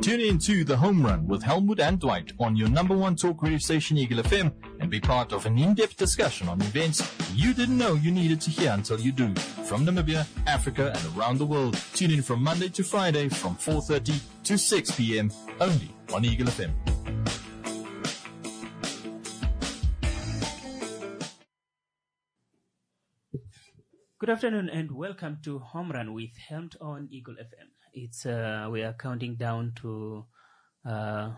Tune in to The Home Run with Helmut and Dwight on your number one talk radio station, Eagle FM, and be part of an in-depth discussion on events you didn't know you needed to hear until you do. From Namibia, Africa, and around the world, tune in from Monday to Friday from 4:30 to 6 p.m. only on Eagle FM. Good afternoon and welcome to Home Run with Helmut on Eagle FM. It's we are counting down to a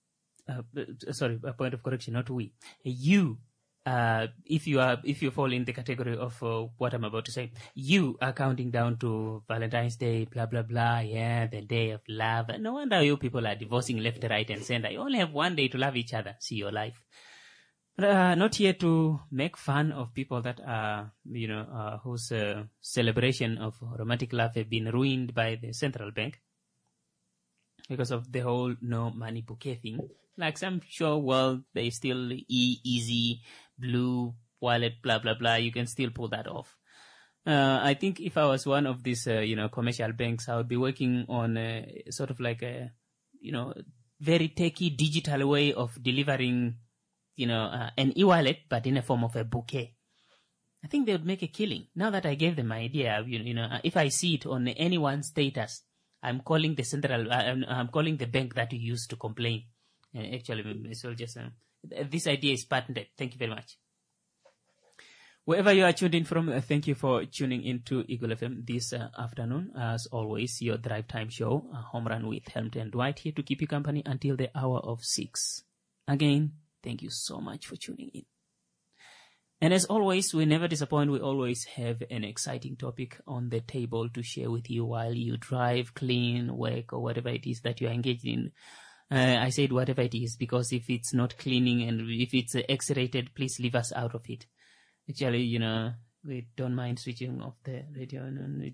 point of correction, not we. You, if you fall in the category of what I'm about to say, you are counting down to Valentine's Day, blah blah blah. Yeah, the day of love. No wonder you people are divorcing left, right, and center. You only have one day to love each other. See your life. Not here to make fun of people that are, whose celebration of romantic love have been ruined by the central bank because of the whole no money bouquet thing. Like some sure world, they still easy, blue, wallet, blah, blah, blah. You can still pull that off. I think if I was one of these, commercial banks, I would be working on sort of like a, very techy digital way of delivering an e-wallet, but in a form of a bouquet. I think they would make a killing. Now that I gave them my idea, if I see it on anyone's status, I'm calling the I'm calling the bank that you used to complain. Actually, so just, this idea is patented. Thank you very much. Wherever you are tuned in from, thank you for tuning into Eagle FM this afternoon. As always, your drive time show, Home Run with Helmut and Dwight, here to keep you company until the hour of 6. Again, thank you so much for tuning in. And as always, we never disappoint. We always have an exciting topic on the table to share with you while you drive, clean, work, or whatever it is that you are engaged in. I said whatever it is because if it's not cleaning and if it's X-rated, please leave us out of it. Actually, we don't mind switching off the radio.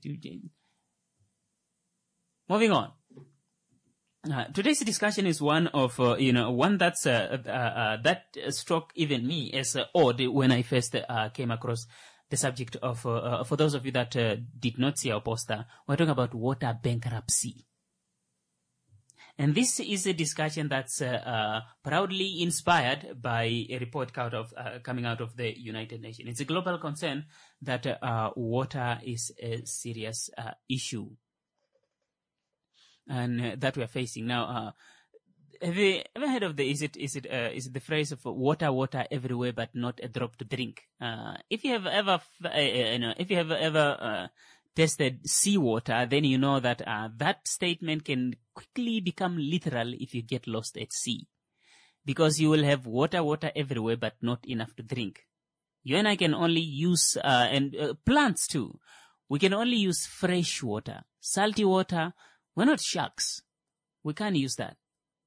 Moving on. Today's discussion is one of, one that's, that struck even me as odd when I first came across the subject of, for those of you that did not see our poster, we're talking about water bankruptcy. And this is a discussion that's proudly inspired by a report coming out of the United Nations. It's a global concern that water is a serious issue. And that we are facing now. Have you ever heard of is it the phrase of water everywhere but not a drop to drink? If you have ever tested seawater, then you know that that statement can quickly become literal if you get lost at sea, because you will have water everywhere but not enough to drink. You and I can only use and plants too. We can only use fresh water, salty water. We're not sharks. We can't use that.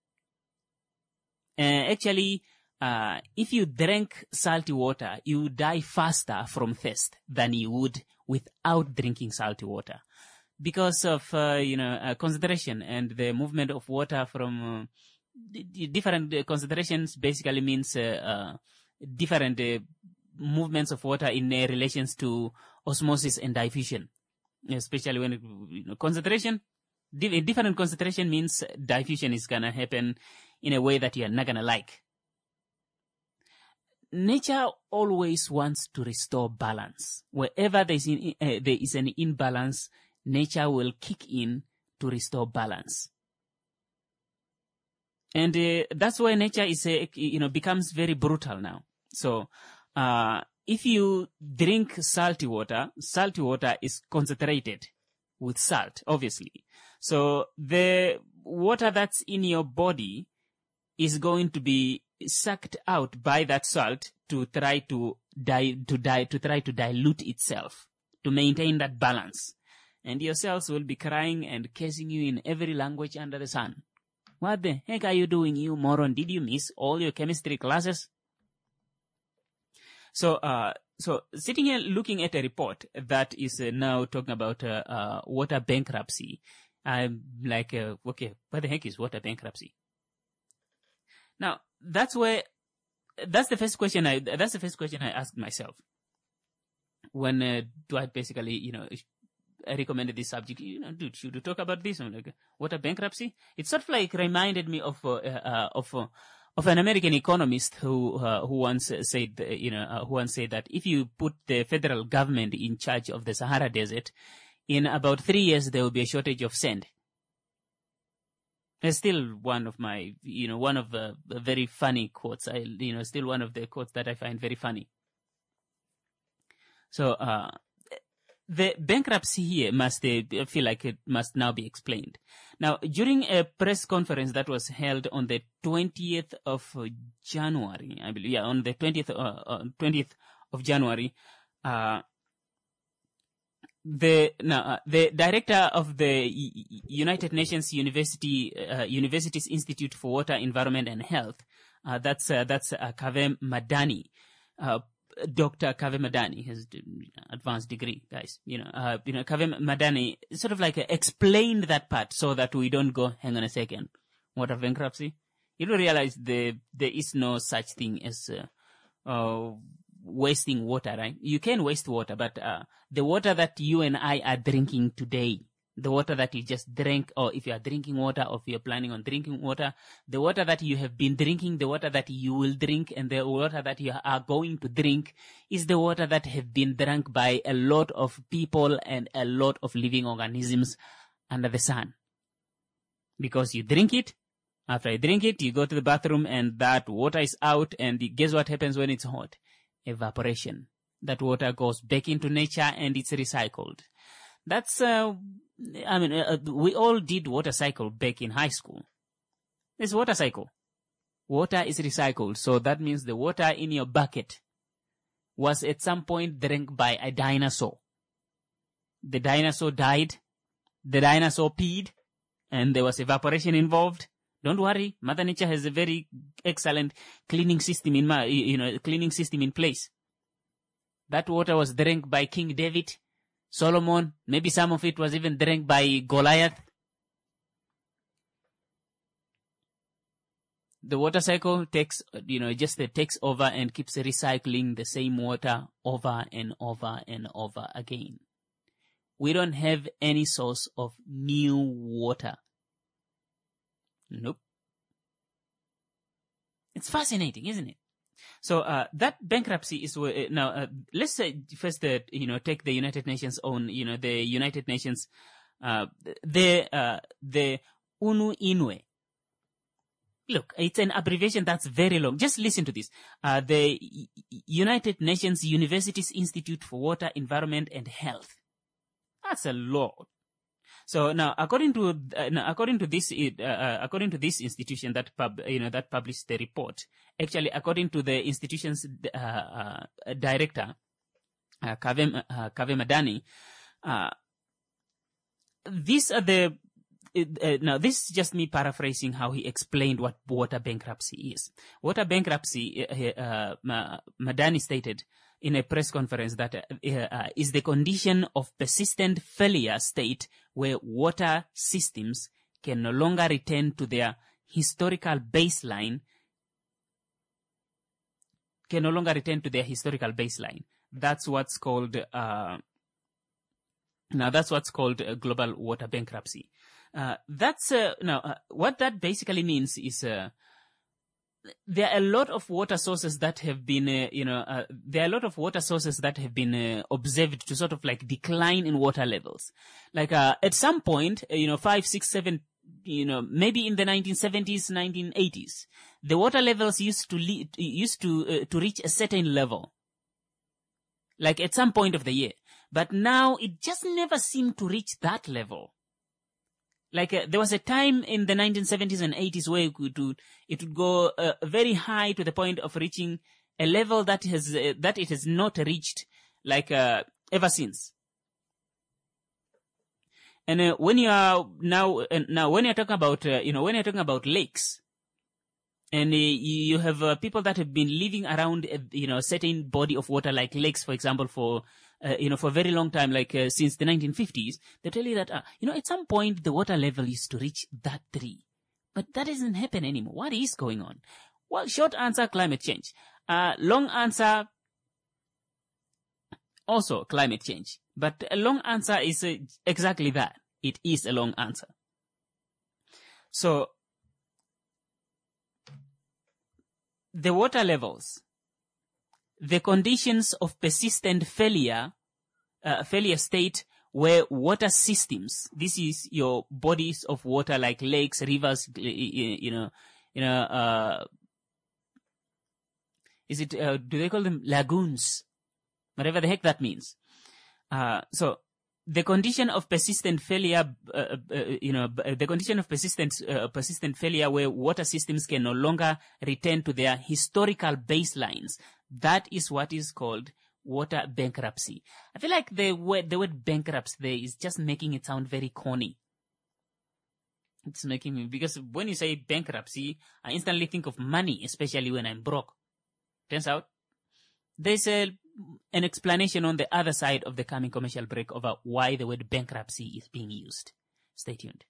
Actually, if you drank salty water, you would die faster from thirst than you would without drinking salty water. Because of, concentration and the movement of water from different concentrations basically means different movements of water in relations to osmosis and diffusion. Especially when concentration. Different concentration means diffusion is gonna happen in a way that you're not gonna like. Nature always wants to restore balance. Wherever there is an imbalance, nature will kick in to restore balance. And that's why nature is becomes very brutal now. So if you drink salty water is concentrated with salt, obviously. So the water that's in your body is going to be sucked out by that salt to try to dilute itself, to maintain that balance. And your cells will be crying and cursing you in every language under the sun. What the heck are you doing, you moron? Did you miss all your chemistry classes? So sitting here looking at a report that is now talking about water bankruptcy, I'm like, okay, what the heck is water bankruptcy? Now, that's the first question I asked myself when Dwight basically, recommended this subject. Dude, should we talk about this? I'm like, water bankruptcy? It sort of like reminded me of an American economist who once said, that if you put the federal government in charge of the Sahara Desert, in about 3 years there will be a shortage of sand. It's still one of my, one of the very funny quotes. Still one of the quotes that I find very funny. So, the bankruptcy here I feel like it must now be explained. Now, during a press conference that was held on the 20th of January, I believe, on the 20th of January, the director of the United Nations Universities Institute for Water, Environment and Health, that's Kaveh Madani, Dr. Kaveh Madani has advanced degree, guys. Kaveh Madani sort of like explained that part so that we don't go, hang on a second, water bankruptcy. You don't realize there is no such thing as wasting water, right? You can waste water, but the water that you and I are drinking today, the water that you just drank, or if you are drinking water, or if you're planning on drinking water, the water that you have been drinking, the water that you will drink, and the water that you are going to drink is the water that have been drunk by a lot of people and a lot of living organisms under the sun. Because you drink it, after you drink it, you go to the bathroom and that water is out, and guess what happens when it's hot? Evaporation. That water goes back into nature and it's recycled. That's, we all did water cycle back in high school. It's water cycle. Water is recycled. So that means the water in your bucket was at some point drank by a dinosaur. The dinosaur died. The dinosaur peed. And there was evaporation involved. Don't worry. Mother Nature has a very excellent cleaning system in place. That water was drank by King David, Solomon. Maybe some of it was even drank by Goliath. The water cycle takes over and keeps recycling the same water over and over and over again. We don't have any source of new water. Nope. It's fascinating, isn't it? So that bankruptcy is now. Let's say first take the United Nations own. The United Nations, the UNU INWE. Look, it's an abbreviation that's very long. Just listen to this. The United Nations Universities Institute for Water, Environment and Health. That's a lot. So now, according to this institution that published the report, actually, according to the institution's director, Kaveh Madani, these are the. Now, this is just me paraphrasing how he explained what water bankruptcy is. Water bankruptcy, Madani stated in a press conference that is the condition of persistent failure state where water systems can no longer return to their historical baseline. That's what's called global water bankruptcy. What that basically means is there are a lot of water sources that have been observed to sort of like decline in water levels. Like at some point, 5, 6, 7, maybe in the 1970s, 1980s, the water levels used to reach a certain level. Like at some point of the year, but now it just never seemed to reach that level. Like there was a time in the 1970s and 80s where it would go very high to the point of reaching a level that it has not reached ever since. And when you're talking about lakes, and you have people that have been living around a certain body of water like lakes, for example, for a very long time, since the 1950s, they tell you that, at some point the water level used to reach that 3. But that doesn't happen anymore. What is going on? Well, short answer, climate change. Long answer, also climate change. But a long answer is exactly that. It is a long answer. So, the water levels, the conditions of persistent failure state where water systems, this is your bodies of water like lakes, rivers, do they call them lagoons? Whatever the heck that means. So the condition of persistent failure, the condition of persistent failure where water systems can no longer return to their historical baselines, that is what is called water bankruptcy. I feel like the word bankruptcy there is just making it sound very corny. It's making me, because when you say bankruptcy, I instantly think of money, especially when I'm broke. Turns out there's an explanation on the other side of the coming commercial break over why the word bankruptcy is being used. Stay tuned.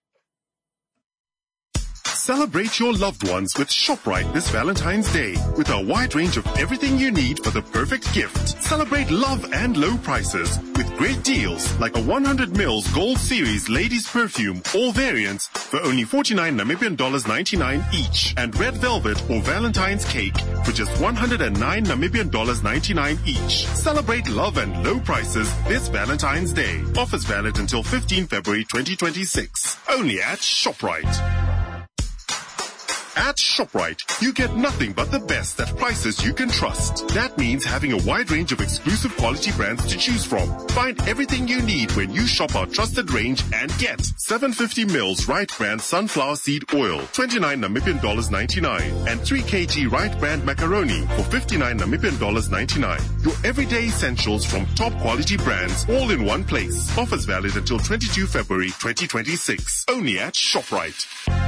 Celebrate your loved ones with ShopRite this Valentine's Day with a wide range of everything you need for the perfect gift. Celebrate love and low prices with great deals like a 100 ml Gold Series Ladies Perfume, all variants for only 49 Namibian dollars 99 each, and Red Velvet or Valentine's Cake for just 109 Namibian dollars 99 each. Celebrate love and low prices this Valentine's Day. Offers valid until 15 February 2026. Only at ShopRite. At ShopRite, you get nothing but the best at prices you can trust. That means having a wide range of exclusive quality brands to choose from. Find everything you need when you shop our trusted range and get 750 ml Right Brand Sunflower Seed Oil, 29 Namibian dollars 99, and 3 kg Right Brand Macaroni for 59 Namibian dollars 99. Your everyday essentials from top quality brands, all in one place. Offers valid until 22 February 2026. Only at ShopRite.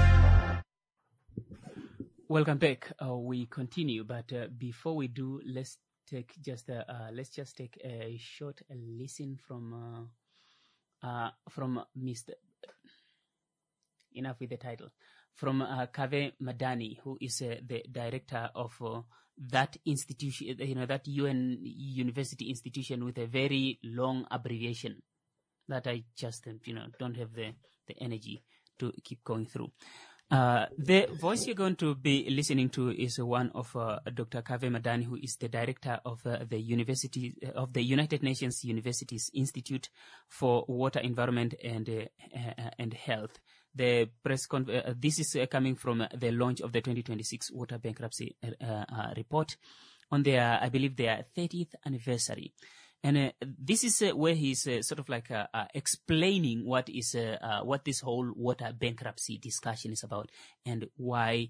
Welcome back. We continue, but before we do, let's just take a short listen from Mr. Enough with the title. From Kaveh Madani, who is the director of that institution, that UN university institution with a very long abbreviation that I just don't have the energy to keep going through. The voice you're going to be listening to is one of Dr. Kaveh Madani, who is the director of the University of the United Nations Universities Institute for Water, Environment, and Health. The press this is coming from the launch of the 2026 Water Bankruptcy report on their, I believe, their 30th anniversary. And this is where he's sort of like explaining what this whole water bankruptcy discussion is about and why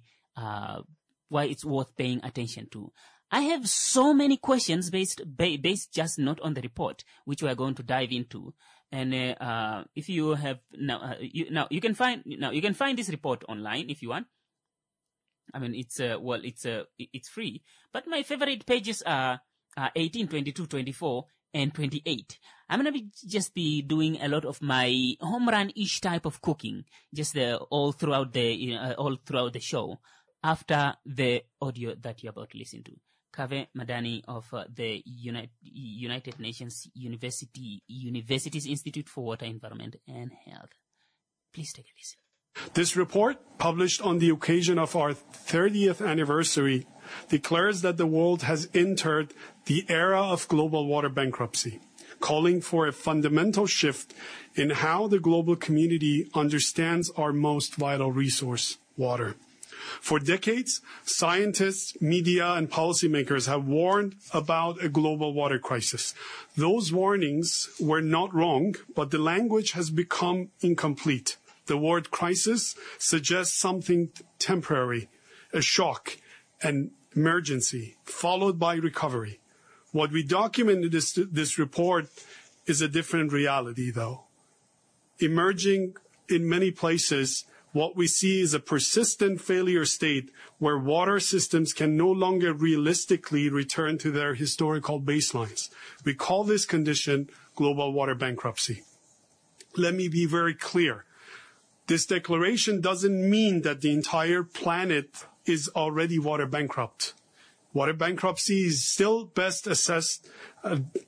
it's worth paying attention to. I have so many questions based just not on the report, which we are going to dive into. And if you have you can find this report online if you want. I mean, it's free. But my favorite pages are 18, 22, 24. And 28. I'm going to just be doing a lot of my home run-ish type of cooking, just all throughout the show, after the audio that you're about to listen to. Kaveh Madani of the United Nations Universities Institute for Water, Environment, and Health. Please take a listen. This report, published on the occasion of our 30th anniversary, declares that the world has entered the era of global water bankruptcy, calling for a fundamental shift in how the global community understands our most vital resource, water. For decades, scientists, media, and policymakers have warned about a global water crisis. Those warnings were not wrong, but the language has become incomplete. The word crisis suggests something temporary, a shock, an emergency, followed by recovery. What we document in this report is a different reality, though. Emerging in many places, what we see is a persistent failure state where water systems can no longer realistically return to their historical baselines. We call this condition global water bankruptcy. Let me be very clear. This declaration doesn't mean that the entire planet is already water bankrupt. Water bankruptcy is still best assessed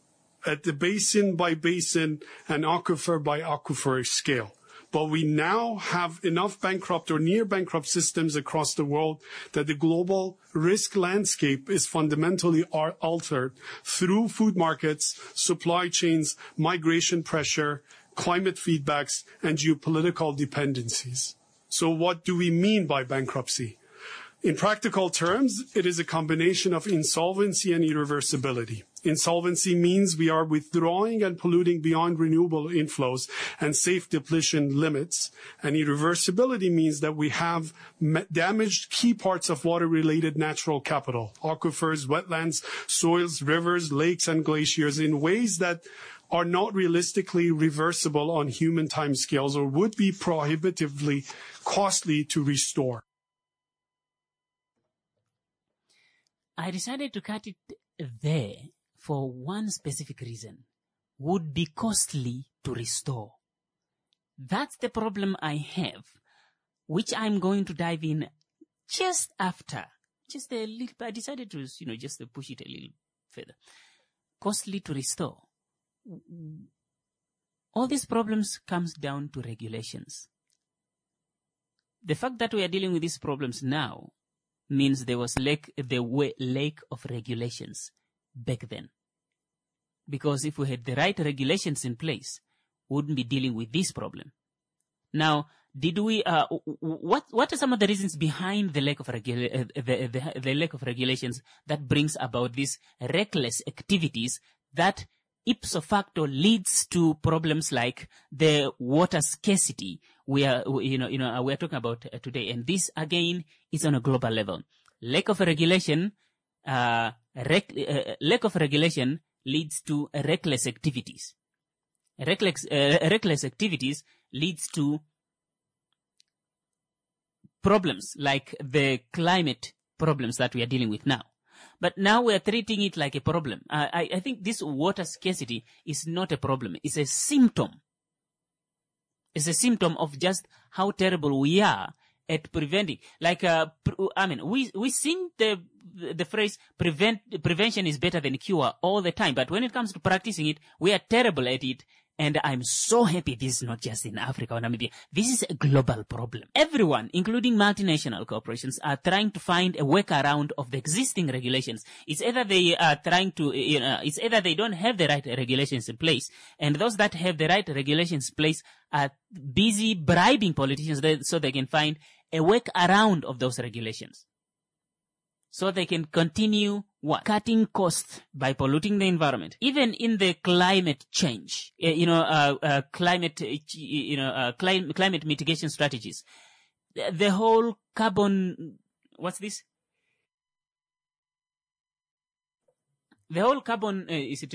at the basin by basin and aquifer by aquifer scale. But we now have enough bankrupt or near bankrupt systems across the world that the global risk landscape is fundamentally altered through food markets, supply chains, migration pressure, climate feedbacks, and geopolitical dependencies. So what do we mean by bankruptcy? In practical terms, it is a combination of insolvency and irreversibility. Insolvency means we are withdrawing and polluting beyond renewable inflows and safe depletion limits. And irreversibility means that we have damaged key parts of water-related natural capital, aquifers, wetlands, soils, rivers, lakes, and glaciers in ways that are not realistically reversible on human timescales or would be prohibitively costly to restore. I decided to cut it there for one specific reason. Would be costly to restore. That's the problem I have, which I'm going to dive in just after. Just a little, I decided to, just to push it a little further. Costly to restore. All these problems comes down to regulations. The fact that we are dealing with these problems now means there was lack of regulations back then. Because if we had the right regulations in place, we wouldn't be dealing with this problem. Now, did we? What are some of the reasons behind the lack of the lack of regulations that brings about these reckless activities that ipso facto leads to problems like the water scarcity we're talking about today, and this again is on a global level. Lack of regulation leads to reckless activities. Reckless activities leads to problems like the climate problems that we are dealing with now. But now we are treating it like a problem. I think this water scarcity is not a problem. It's a symptom. It's a symptom of just how terrible we are at preventing. Like, we sing the phrase prevention is better than cure all the time. But when it comes to practicing it, we are terrible at it. And I'm so happy this is not just in Africa or Namibia. This is a global problem. Everyone, including multinational corporations, are trying to find a workaround of the existing regulations. It's either they are trying to, it's either they don't have the right regulations in place, and those that have the right regulations in place are busy bribing politicians so they can find a workaround of those regulations. So they can continue what? Cutting costs by polluting the environment. Even in the climate change, climate mitigation strategies. The whole carbon, what's this? The whole carbon,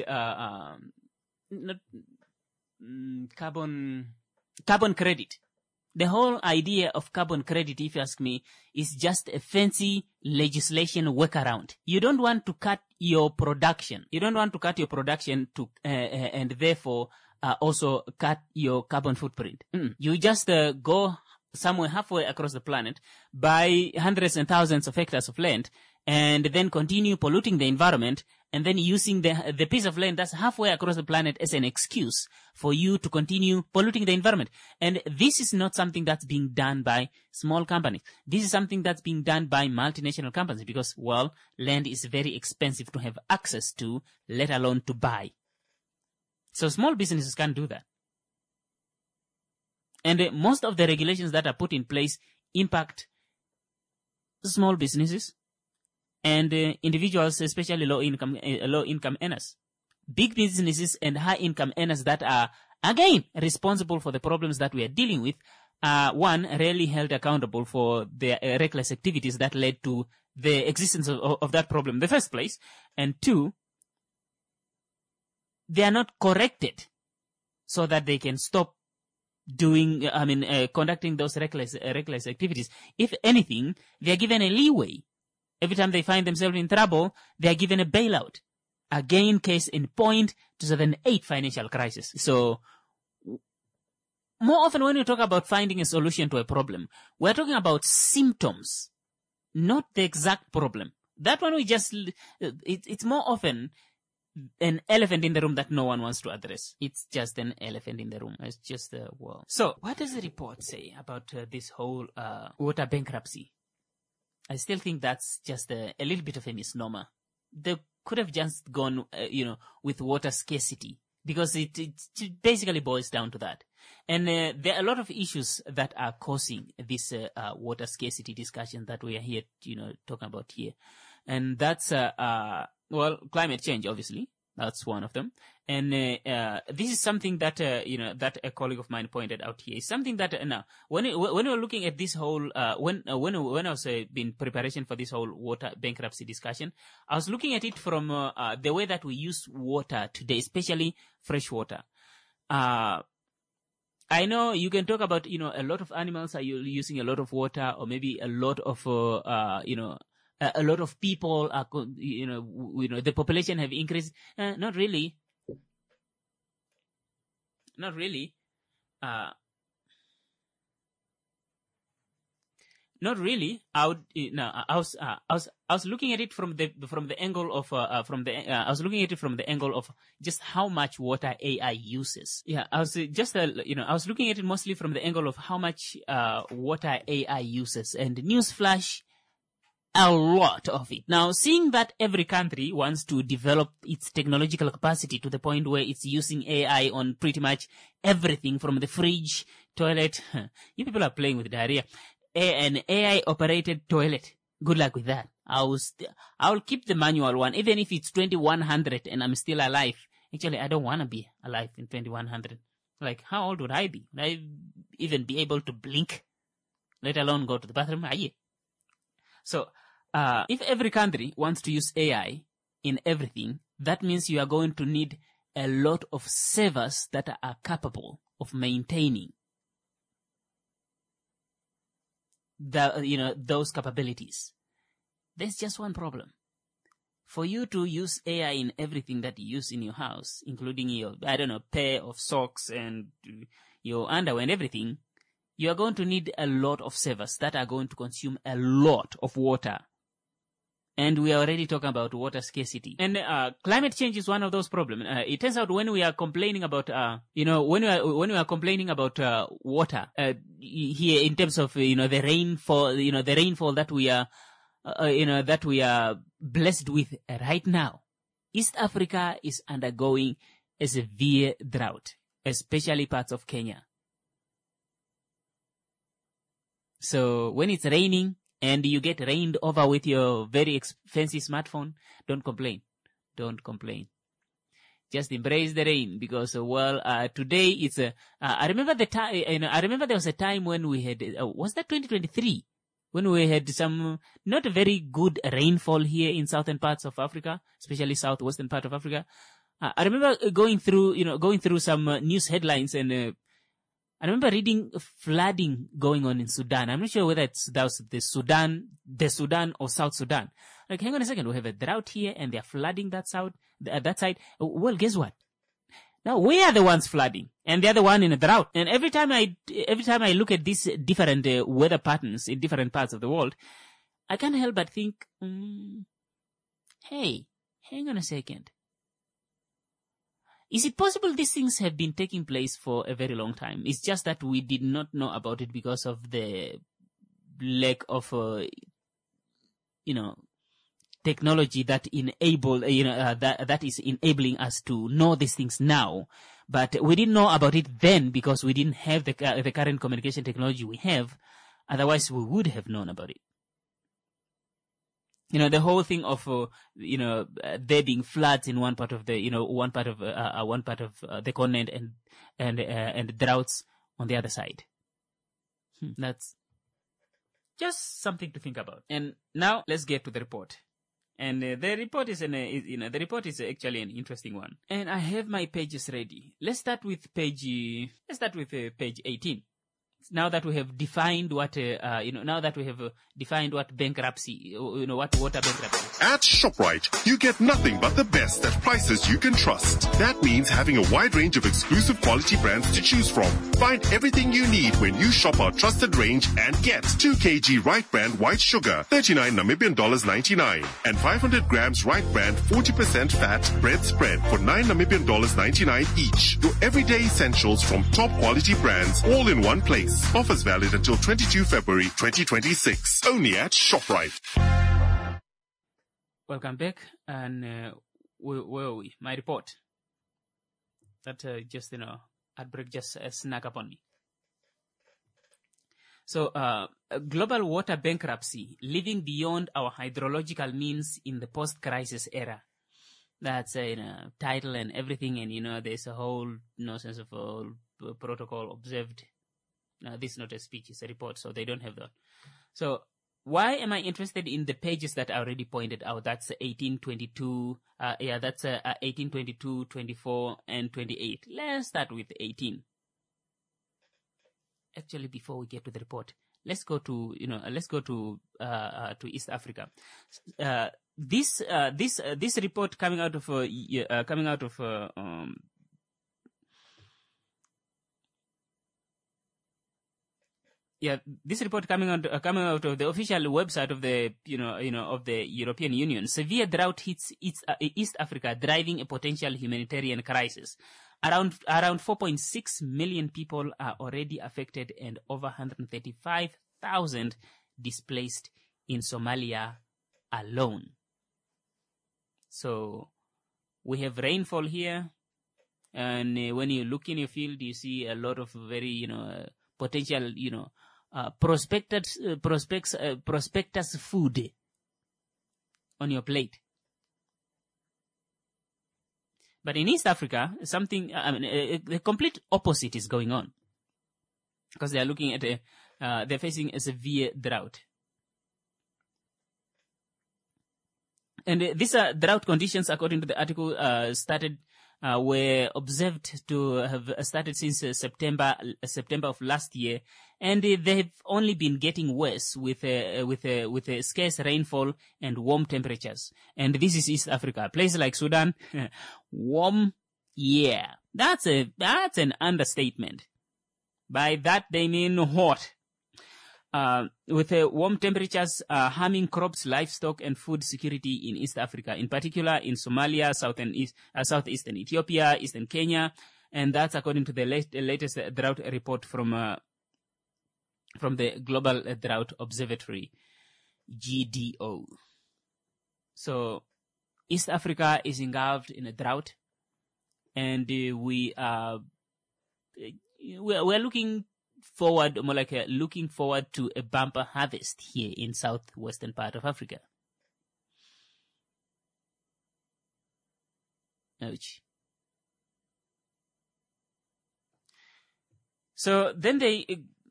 carbon credit. The whole idea of carbon credit, if you ask me, is just a fancy legislation workaround. You don't want to cut your production. You don't want to cut your production and therefore also cut your carbon footprint. You just go somewhere halfway across the planet, buy hundreds and thousands of hectares of land, and then continue polluting the environment, and then using the piece of land that's halfway across the planet as an excuse for you to continue polluting the environment. And this is not something that's being done by small companies. This is something that's being done by multinational companies because, well, land is very expensive to have access to, let alone to buy. So small businesses can't do that. And most of the regulations that are put in place impact small businesses and individuals, especially low-income earners. Big businesses and high-income earners that are, again, responsible for the problems that we are dealing with are, one, rarely held accountable for their reckless activities that led to the existence of that problem in the first place. And two, they are not corrected so that they can stop conducting those reckless activities. If anything, they are given a leeway. Every time they find themselves in trouble, they are given a bailout. Again, case in point, 2008 financial crisis. So, more often when we talk about finding a solution to a problem, we're talking about symptoms, not the exact problem. That one it's more often an elephant in the room that no one wants to address. It's just an elephant in the room. It's just the world. So, what does the report say about this whole water bankruptcy? I still think that's just a little bit of a misnomer. They could have just gone, with water scarcity, because it basically boils down to that. And there are a lot of issues that are causing this water scarcity discussion that we are here, talking about here. And that's, climate change, obviously. That's one of them. And this is something that, that a colleague of mine pointed out here. It's something that, now, when we were looking at this whole, when I was in preparation for this whole water bankruptcy discussion, I was looking at it from the way that we use water today, especially fresh water. I know you can talk about, a lot of animals are using a lot of water, or maybe a lot of, a lot of people are, the population have increased. Not really. Not really. Not really. I was looking at it from the angle of I was looking at it from the angle of just how much water AI uses. Yeah, I was I was looking at it mostly from the angle of how much water AI uses. And newsflash, a lot of it. Now, seeing that every country wants to develop its technological capacity to the point where it's using AI on pretty much everything from the fridge, toilet. You people are playing with diarrhea. An AI-operated toilet. Good luck with that. I'll keep the manual one, even if it's 2100 and I'm still alive. Actually, I don't want to be alive in 2100. Like, how old would I be? Would I even be able to blink? Let alone go to the bathroom? So, if every country wants to use AI in everything, that means you are going to need a lot of servers that are capable of maintaining those capabilities. There's just one problem. For you to use AI in everything that you use in your house, including your, pair of socks and your underwear and everything, you are going to need a lot of servers that are going to consume a lot of water. And we are already talking about water scarcity. And climate change is one of those problems. It turns out when we are complaining about, when we are complaining about water here in terms of the rainfall, the rainfall that we are, that we are blessed with right now, East Africa is undergoing a severe drought, especially parts of Kenya. So when it's raining and you get rained over with your very expensive smartphone, don't complain. Don't complain. Just embrace the rain because, today it's I remember the time, I remember there was a time when we had, was that 2023? When we had some not very good rainfall here in southern parts of Africa, especially southwestern part of Africa. I remember going through some news headlines, and I remember reading flooding going on in Sudan. I'm not sure whether that was the Sudan or South Sudan. Like, hang on a second, we have a drought here and they're flooding that side. Well, guess what? Now we are the ones flooding and they're the one in a drought. And every time I look at these different weather patterns in different parts of the world, I can't help but think, hey, hang on a second. Is it possible these things have been taking place for a very long time? It's just that we did not know about it because of the lack of, technology that that is enabling us to know these things now. But we didn't know about it then because we didn't have the current communication technology we have. Otherwise, we would have known about it. The whole thing of, there being floods in one part of the, one part of the continent and droughts on the other side. That's just something to think about. And now let's get to the report. And the report is actually an interesting one. And I have my pages ready. Let's start with page 18. now that we have defined what bankruptcy, what water bankruptcy. At ShopRite, you get nothing but the best at prices you can trust. That means having a wide range of exclusive quality brands to choose from. Find everything you need when you shop our trusted range and get 2 kg Right Brand white sugar, 39 Namibian dollars 99, and 500 grams Right Brand 40% fat bread spread for 9 Namibian dollars 99 each. Your everyday essentials from top quality brands, all in one place. Offers valid until 22 February 2026. Only at ShopRite. Welcome back, and where are we? My report. That just outbreak just snuck up on me. So, global water bankruptcy, living beyond our hydrological means in the post-crisis era. That's a title and everything, and there's a whole nonsense of protocol observed. This is not a speech, it's a report, so they don't have that. So, why am I interested in the pages that I already pointed out? That's 1822, that's 1822, 24, and 28. Let's start with 18. Actually, before we get to the report, let's go to East Africa. This report coming out of this report coming out of the official website of the of the European Union. Severe drought hits East Africa, driving a potential humanitarian crisis. Around 4.6 million people are already affected, and over 135,000 displaced in Somalia alone. So we have rainfall here, and when you look in your field, you see a lot of very potential prospectus food on your plate. But in East Africa, the complete opposite is going on, because they are looking at they're facing a severe drought. And these drought conditions, according to the article, were observed to have started since September of last year, and they've only been getting worse with scarce rainfall and warm temperatures. And this is East Africa, a place like Sudan, warm, yeah, that's an understatement. By that they mean hot. With warm temperatures harming crops, livestock, and food security in East Africa, in particular in Somalia, southeastern Ethiopia, eastern Kenya, and that's according to the latest drought report from the Global Drought Observatory, GDO. So East Africa is engulfed in a drought, and we're looking forward to a bumper harvest here in southwestern part of Africa. Ouch. So then they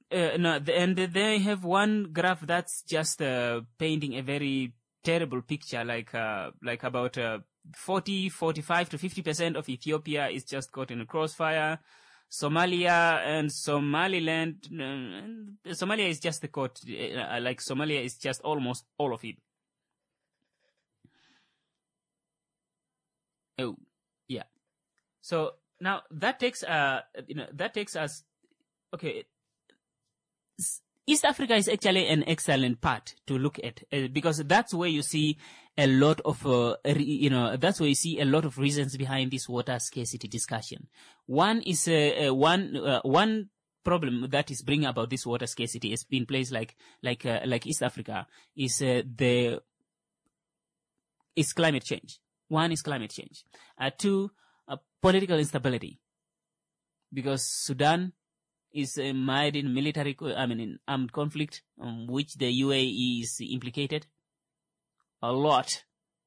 have one graph that's just painting a very terrible picture, like about 45 to 50% of Ethiopia is just caught in a crossfire. Somalia and Somaliland, Somalia is just caught, Somalia is just almost all of it. Oh, yeah. So now that takes us, okay. East Africa is actually an excellent part to look at, because that's where you see a lot of, that's where you see a lot of reasons behind this water scarcity discussion. One is, one problem that is bringing about this water scarcity is in place like East Africa is climate change. One is climate change. Two, political instability, because Sudan is mired in in armed conflict, which the UAE is implicated a lot.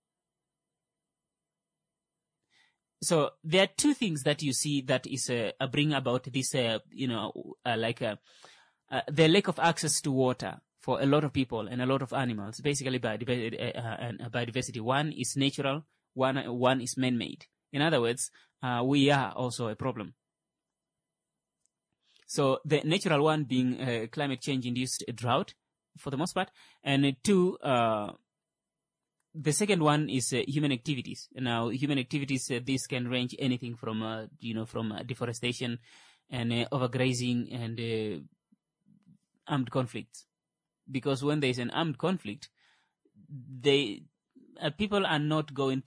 So there are two things that you see that is bring about this, the lack of access to water for a lot of people and a lot of animals, basically biodiversity. One is natural, one is man-made. In other words, we are also a problem. So the natural one being climate change-induced drought, for the most part, and two, the second one is human activities. Now, human activities, this can range anything from, from deforestation and overgrazing and armed conflicts. Because when there is an armed conflict, people are not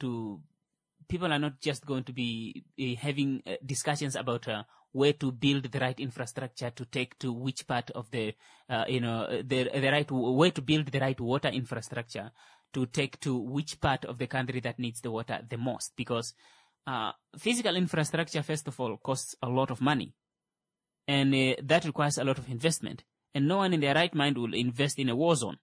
just going to be having discussions about where to build the right infrastructure to take to which part of the right where to build the right water infrastructure to take to which part of the country that needs the water the most, because physical infrastructure, first of all, costs a lot of money, and that requires a lot of investment, and no one in their right mind will invest in a war zone.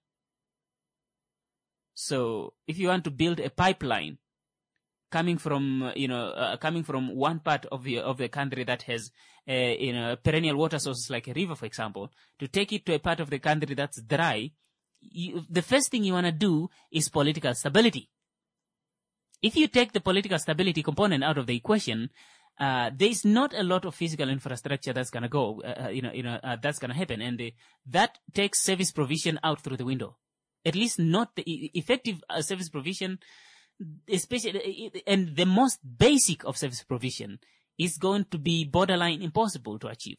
So if you want to build a pipeline coming from one part of the country that has perennial water sources like a river, for example, to take it to a part of the country that's dry, the first thing you want to do is political stability. If you take the political stability component out of the equation, there's not a lot of physical infrastructure that's gonna go, that's gonna happen, and that takes service provision out through the window. At least not the effective service provision, especially, and the most basic of service provision is going to be borderline impossible to achieve.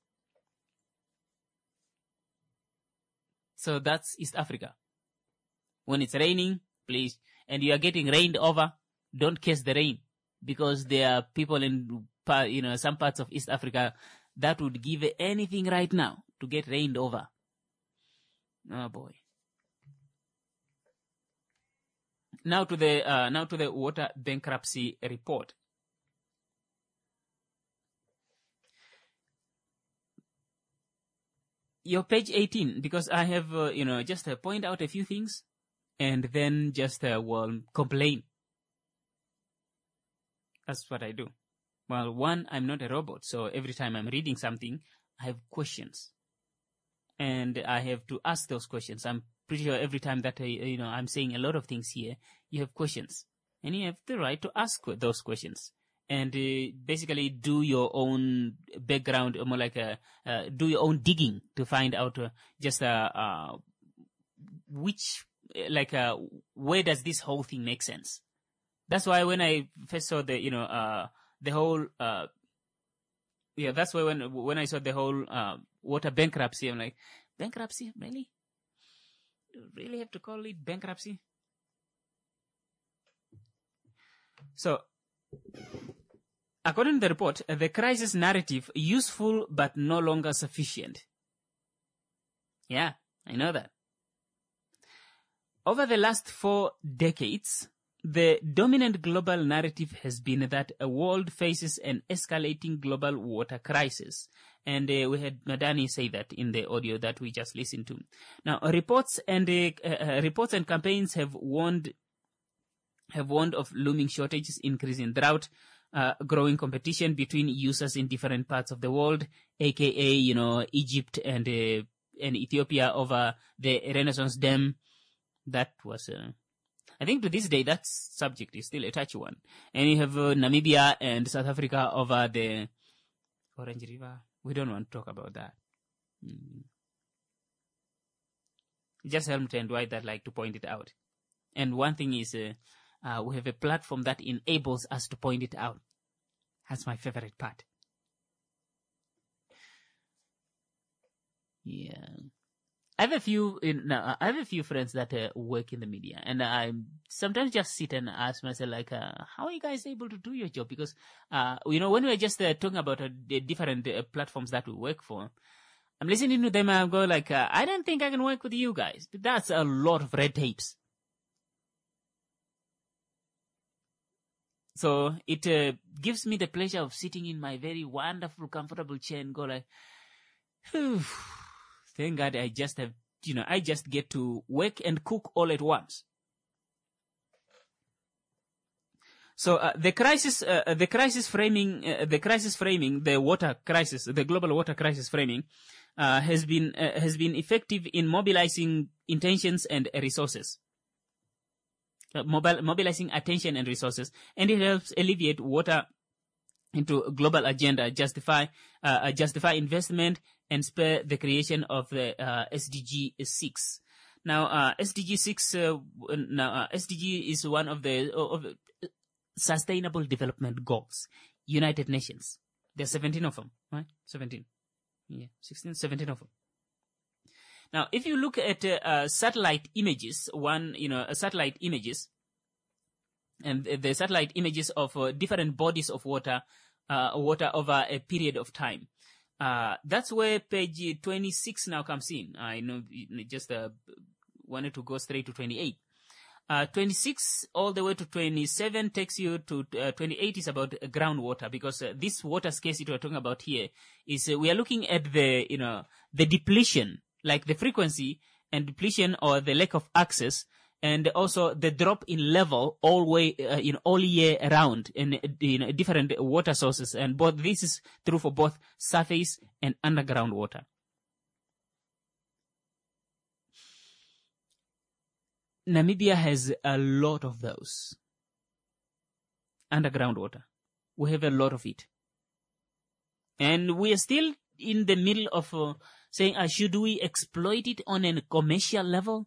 So that's East Africa. When it's raining, please, and you are getting rained over, don't curse the rain, because there are people in some parts of East Africa that would give anything right now to get rained over. Oh boy. Now to the water bankruptcy report. Your page 18, because I have just point out a few things and then just complain. That's what I do. Well, one, I'm not a robot, so every time I'm reading something, I have questions, and I have to ask those questions. I'm pretty sure every time that I'm saying a lot of things here, you have questions, and you have the right to ask those questions, and basically do your own background, more like do your own digging to find out where does this whole thing make sense. That's why when I first saw the whole that's why when I saw the whole water bankruptcy, I'm like, bankruptcy, really? Really have to call it bankruptcy? So, according to the report, the crisis narrative, useful but no longer sufficient. Yeah, I know that. Over the last 4 decades, the dominant global narrative has been that a world faces an escalating global water crisis. And we had Madani say that in the audio that we just listened to. Now, reports and campaigns have warned of looming shortages, increasing drought, growing competition between users in different parts of the world, aka Egypt and Ethiopia over the Renaissance Dam. That was I think to this day that subject is still a touchy one. And you have Namibia and South Africa over the Orange River. We don't want to talk about that. Just Helmut and Dwight that like to point it out. And one thing is we have a platform that enables us to point it out. That's my favorite part. Yeah. I have a few friends that work in the media, and I sometimes just sit and ask myself, like, how are you guys able to do your job? Because, when we're just talking about the different platforms that we work for, I'm listening to them and I go like, I don't think I can work with you guys. That's a lot of red tapes. So it gives me the pleasure of sitting in my very wonderful, comfortable chair and go like, whew. Thank God I just have, I just get to work and cook all at once. So the crisis framing, the water crisis, the global water crisis framing, has been effective in mobilizing intentions and resources. Mobilizing attention and resources, and it helps alleviate water into a global agenda, justify investment and spur the creation of the SDG 6. Now, SDG 6. SDG is one of the Sustainable Development Goals, United Nations. There are 17 of them, right? 17. Yeah, 16, 17 of them. Now, if you look at satellite images, satellite images, and the satellite images of different bodies of water over a period of time. That's where page 26 now comes in. I know just wanted to go straight to 28. 26 all the way to 27 takes you to 28 is about groundwater, because this water scarcity we're talking about here is we are looking at the depletion, like the frequency and depletion or the lack of access, and also the drop in level all year around in different water sources, and both this is true for both surface and underground water. Namibia has a lot of those. Underground water. We have a lot of it. And we are still in the middle of saying, should we exploit it on a commercial level?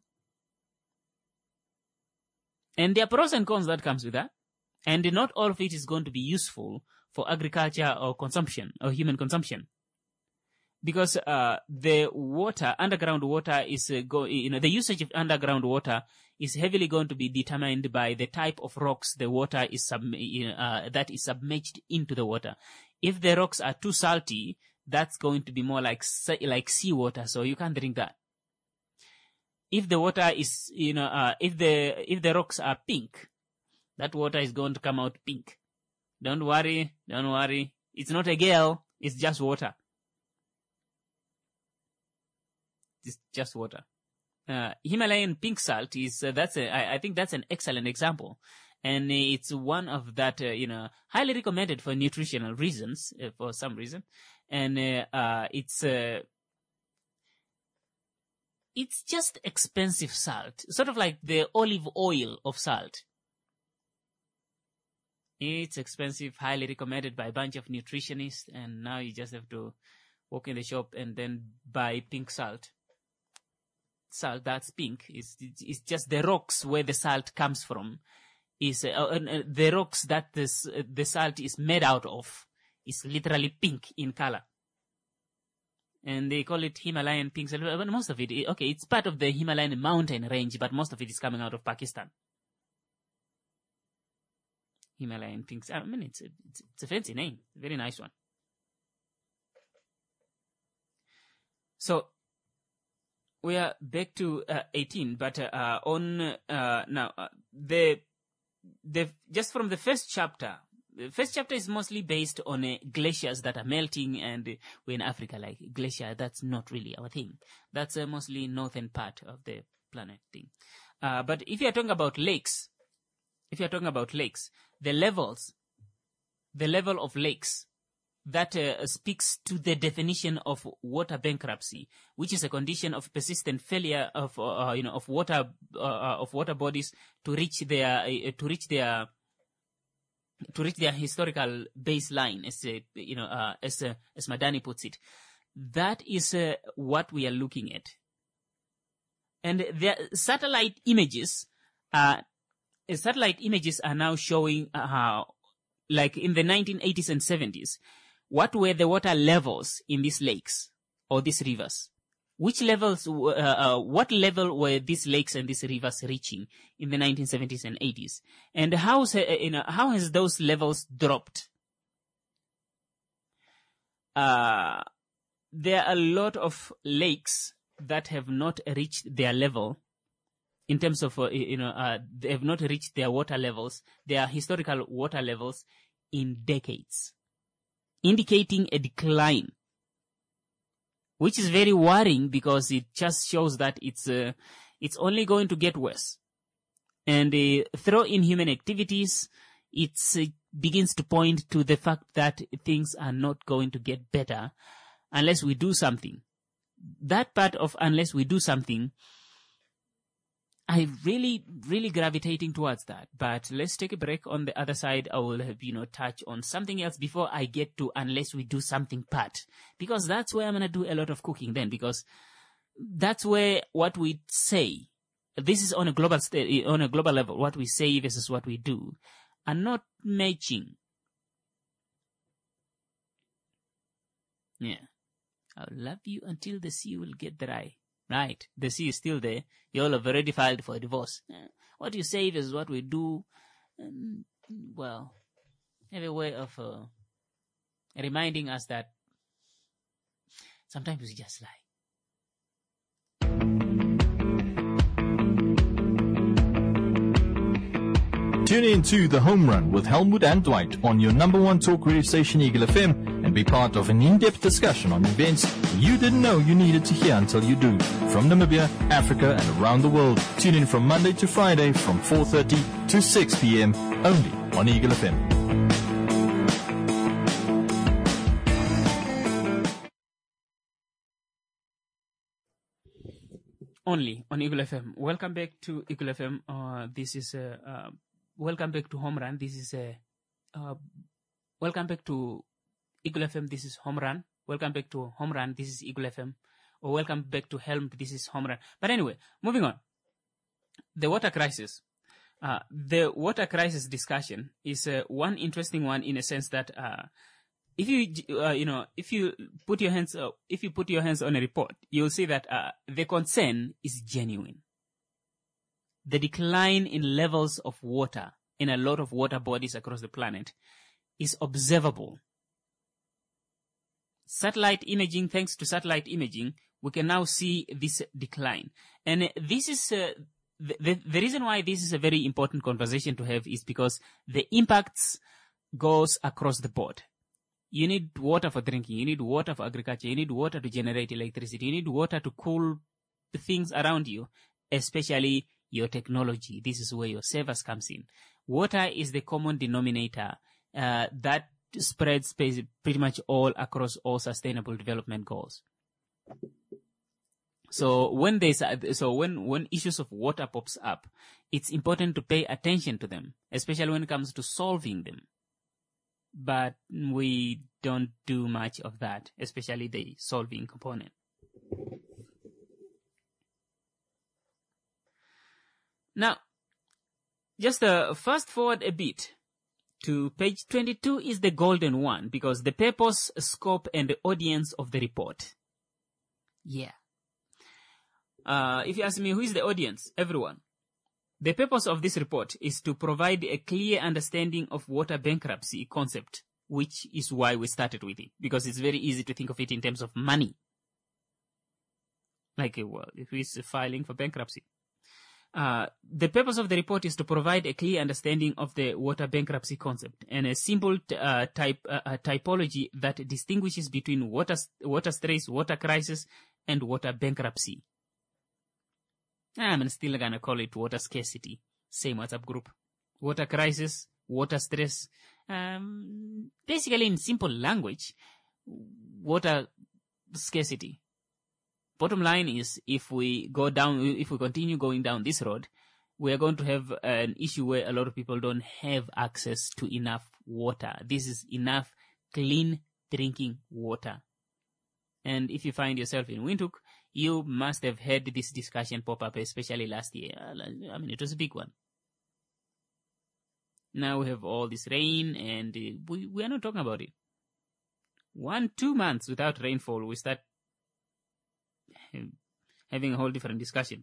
And there are pros and cons that comes with that. And not all of it is going to be useful for agriculture or consumption, or human consumption. Because the water, underground water is the usage of underground water is heavily going to be determined by the type of rocks the water is that is submerged into the water. If the rocks are too salty, that's going to be more like seawater, so you can't drink that. If the water is, if the rocks are pink, that water is going to come out pink. Don't worry. It's not a girl, it's just water. It's just water. Himalayan pink salt is, I think that's an excellent example. And it's one of that, highly recommended for nutritional reasons, for some reason. And, it's just expensive salt, sort of like the olive oil of salt. It's expensive, highly recommended by a bunch of nutritionists, and now you just have to walk in the shop and then buy pink salt. Salt that's pink. It's just the rocks where the salt comes from. The rocks that the salt is made out of is literally pink in color. And they call it Himalayan pink salt. But most of it, it's part of the Himalayan mountain range, but most of it is coming out of Pakistan. Himalayan pink. I mean, it's a fancy name, very nice one. So we are back to 18, but just from the first chapter. The first chapter is mostly based on glaciers that are melting, and we're in Africa, like glacier. That's not really our thing. That's mostly northern part of the planet thing. But if you are talking about lakes, the level of lakes that speaks to the definition of water bankruptcy, which is a condition of persistent failure of water bodies to reach their historical baseline, as Madani puts it. That is what we are looking at. And the satellite images are now showing how, like in the 1980s and 70s, what were the water levels in these lakes or these rivers? What level were these lakes and these rivers reaching in the 1970s and 80s? And how has those levels dropped? There are a lot of lakes that have not reached their level in terms of, they have not reached their water levels, their historical water levels in decades, indicating a decline. Which is very worrying, because it just shows that it's only going to get worse. And throw in human activities, it begins to point to the fact that things are not going to get better unless we do something. That part of unless we do something I'm really, really gravitating towards that. But let's take a break. On the other side, I will, touch on something else before I get to unless we do something part. Because that's where I'm going to do a lot of cooking then. Because that's where what we say, this is on a global on a global level, what we say versus what we do are not matching. Yeah. I'll love you until the sea will get dry. Right. The sea is still there. You all have already filed for a divorce. What you say is what we do. Well, have a way of reminding us that sometimes we just lie. Tune in to The Home Run with Helmut and Dwight on your number one talk radio station, Eagle FM, and be part of an in-depth discussion on events you didn't know you needed to hear until you do. From Namibia, Africa, and around the world. Tune in from Monday to Friday from 4:30 to 6 p.m. only on Eagle FM. Only on Eagle FM. Welcome back to Eagle FM. This is welcome back to Home Run. This is welcome back to Eagle FM. This is Home Run. Welcome back to Home Run. This is Eagle FM. Or welcome back to Helm. This is Home Run. But anyway, moving on. The water crisis. The water crisis discussion is one interesting one in a sense that if you put your hands on a report, you'll see that the concern is genuine. The decline in levels of water in a lot of water bodies across the planet is observable. Satellite imaging, thanks to satellite imaging, we can now see this decline. And this is the reason why this is a very important conversation to have is because the impacts goes across the board. You need water for drinking. You need water for agriculture. You need water to generate electricity. You need water to cool the things around you, especially your technology. This is where your service comes in. Water is the common denominator that spreads pretty much all across all sustainable development goals. So when issues of water pops up, it's important to pay attention to them, especially when it comes to solving them. But we don't do much of that, especially the solving component. Now, just fast forward a bit to page 22 is the golden one, because the purpose, scope, and the audience of the report. Yeah. If you ask me, who is the audience? Everyone. The purpose of this report is to provide a clear understanding of water bankruptcy concept, which is why we started with it, because it's very easy to think of it in terms of money. Like, well, if it's filing for bankruptcy. The purpose of the report is to provide a clear understanding of the water bankruptcy concept and a simple typology that distinguishes between water stress, water crisis, and water bankruptcy. I'm still going to call it water scarcity. Same WhatsApp group. Water crisis, water stress. Basically, in simple language, water scarcity. Bottom line is, if we continue going down this road, we are going to have an issue where a lot of people don't have access to enough water. This is enough clean drinking water. And if you find yourself in Windhoek, you must have had this discussion pop up, especially last year. I mean, it was a big one. Now we have all this rain, and we are not talking about it. 1-2 months without rainfall, we start having a whole different discussion.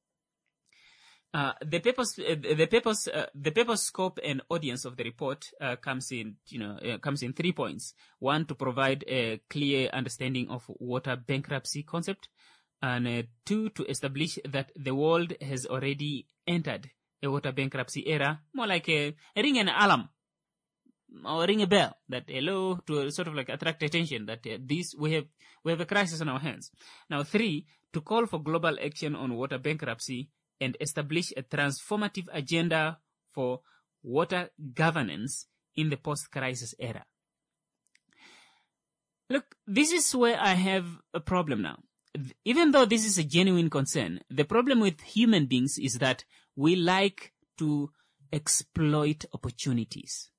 The purpose, scope, and audience of the report comes in 3 points. 1, to provide a clear understanding of water bankruptcy concept, and 2, to establish that the world has already entered a water bankruptcy era, more like a ring an alarm or ring a bell that hello, to sort of like attract attention that we have a crisis on our hands. Now 3, to call for global action on water bankruptcy and establish a transformative agenda for water governance in the post-crisis era. Look, this is where I have a problem now. even though this is a genuine concern, the problem with human beings is that we like to exploit opportunities.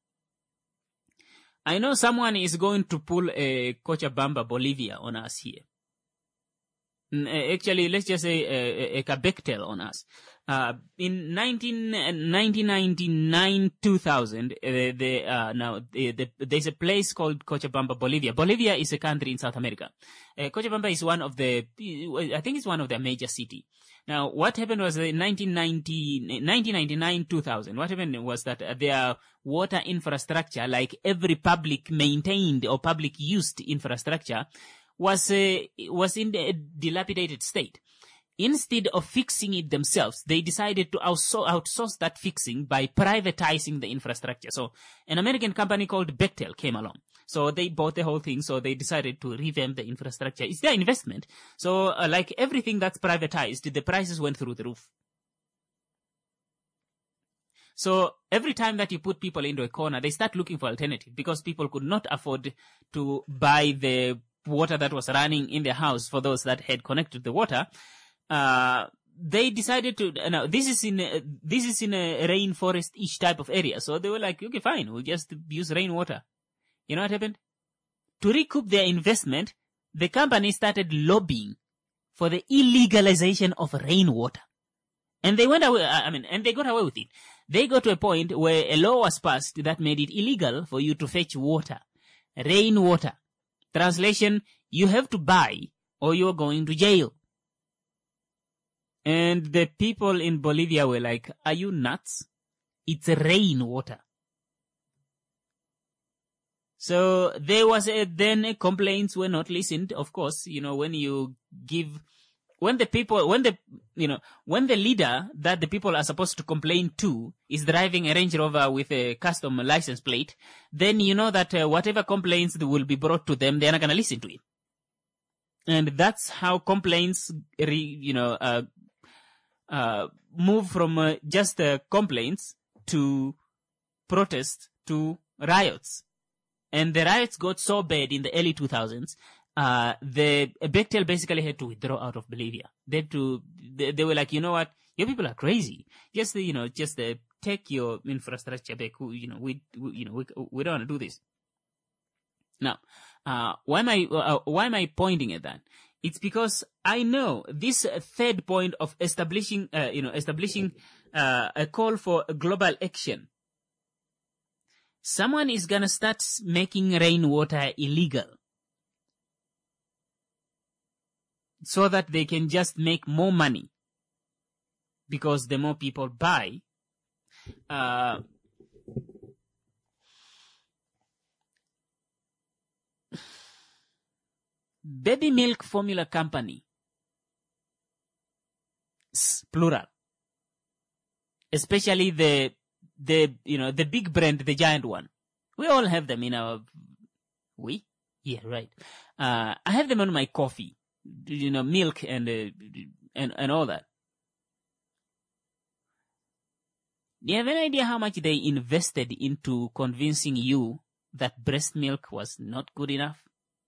I know someone is going to pull a Cochabamba, Bolivia on us here. Actually, let's just say a Bechtel on us. In 1999, 2000, there's a place called Cochabamba, Bolivia. Bolivia is a country in South America. Cochabamba is one of the, I think it's one of their major cities. Now, what happened was in 1999, 2000, what happened was that their water infrastructure, like every public maintained or public used infrastructure, was in a dilapidated state. Instead of fixing it themselves, they decided to outsource that fixing by privatizing the infrastructure. So an American company called Bechtel came along. So they bought the whole thing, so they decided to revamp the infrastructure. It's their investment. So like everything that's privatized, the prices went through the roof. So every time that you put people into a corner, they start looking for alternative because people could not afford to buy the water that was running in their house for those that had connected the water. They decided to, now this is in a rainforest-ish type of area. So they were like, okay, fine, we'll just use rainwater. You know what happened? To recoup their investment, the company started lobbying for the illegalization of rainwater. And they went away, and they got away with it. They got to a point where a law was passed that made it illegal for you to fetch water, rainwater. Translation, you have to buy or you're going to jail. And the people in Bolivia were like, are you nuts? It's rainwater. So there was then complaints were not listened. Of course, you know, when the leader that the people are supposed to complain to is driving a Range Rover with a custom license plate, then you know that whatever complaints will be brought to them, they're not going to listen to it. And that's how complaints, move from just complaints to protest to riots. And the riots got so bad in the early 2000s, the Bechtel basically had to withdraw out of Bolivia. They were like, you know what, your people are crazy. Just take your infrastructure back. We don't want to do this. Now, why am I pointing at that? It's because I know this third point of establishing a call for global action. Someone is gonna start making rainwater illegal so that they can just make more money, because the more people buy, baby milk formula company, plural, especially the big brand, the giant one. We all have them in our, yeah, right. I have them on my coffee, milk and all that. Do you have any idea how much they invested into convincing you that breast milk was not good enough?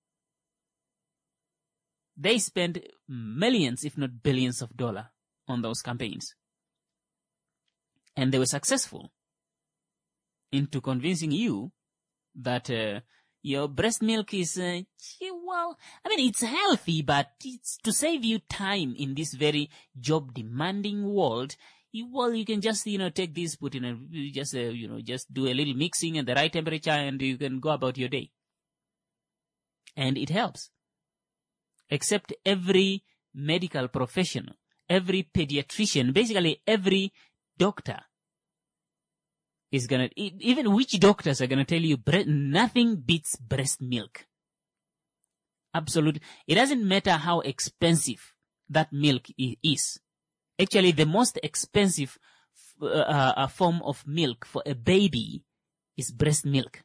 They spent millions, if not billions of dollars on those campaigns. And they were successful into convincing you that your breast milk is, it's healthy, but it's to save you time in this very job-demanding world. You can just, take this, put in just do a little mixing at the right temperature, and you can go about your day. And it helps. Except every medical professional, every pediatrician, basically every doctor is even which doctors are gonna tell you nothing beats breast milk. Absolutely. It doesn't matter how expensive that milk is. Actually, the most expensive form of milk for a baby is breast milk.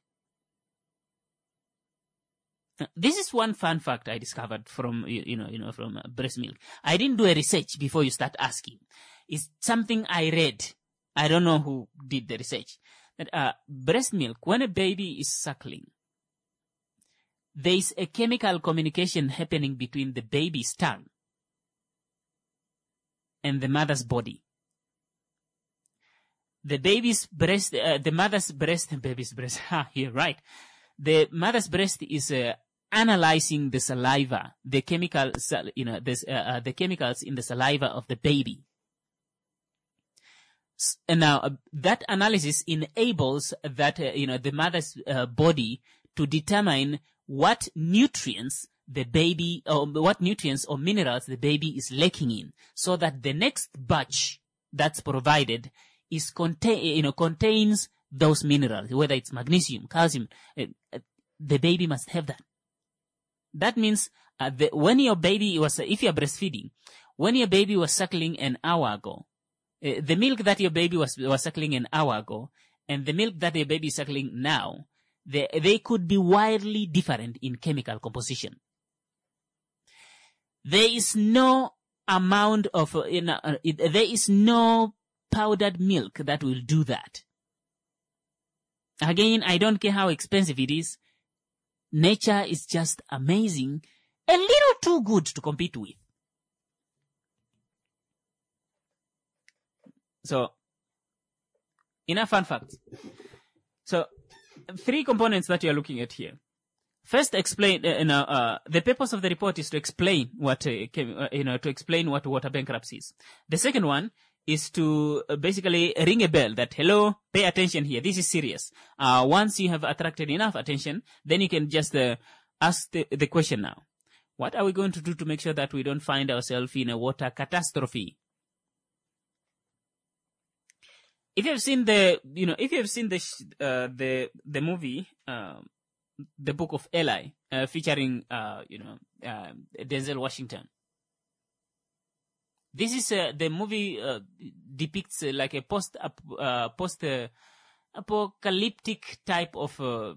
This is one fun fact I discovered from, from breast milk. I didn't do a research before you start asking. It's something I read. I don't know who did the research. That breast milk, when a baby is suckling, there is a chemical communication happening between the baby's tongue and the mother's body. The mother's breast, you're right. The mother's breast is analyzing the saliva, the chemicals, the chemicals in the saliva of the baby. And now that analysis enables that, the mother's body to determine what nutrients the baby, or what nutrients or minerals the baby is lacking in, so that the next batch that's provided is contains those minerals, whether it's magnesium, calcium. The baby must have that. That means when your baby was, if you're breastfeeding, when your baby was suckling an hour ago, the milk that your baby was suckling an hour ago, and the milk that your baby is suckling now, they could be wildly different in chemical composition. There is no amount of, there is no powdered milk that will do that. Again, I don't care how expensive it is. Nature is just amazing, a little too good to compete with. So, enough fun facts. So, 3 components that you are looking at here. First, explain. The purpose of the report is to explain what what water bankruptcy is. The second one is to basically ring a bell that, hello, pay attention here. This is serious. Once you have attracted enough attention, then you can just ask the question now. What are we going to do to make sure that we don't find ourselves in a water catastrophe? If you have seen the movie, The Book of Eli, featuring, Denzel Washington. This is, the movie, depicts like a post-apocalyptic type of,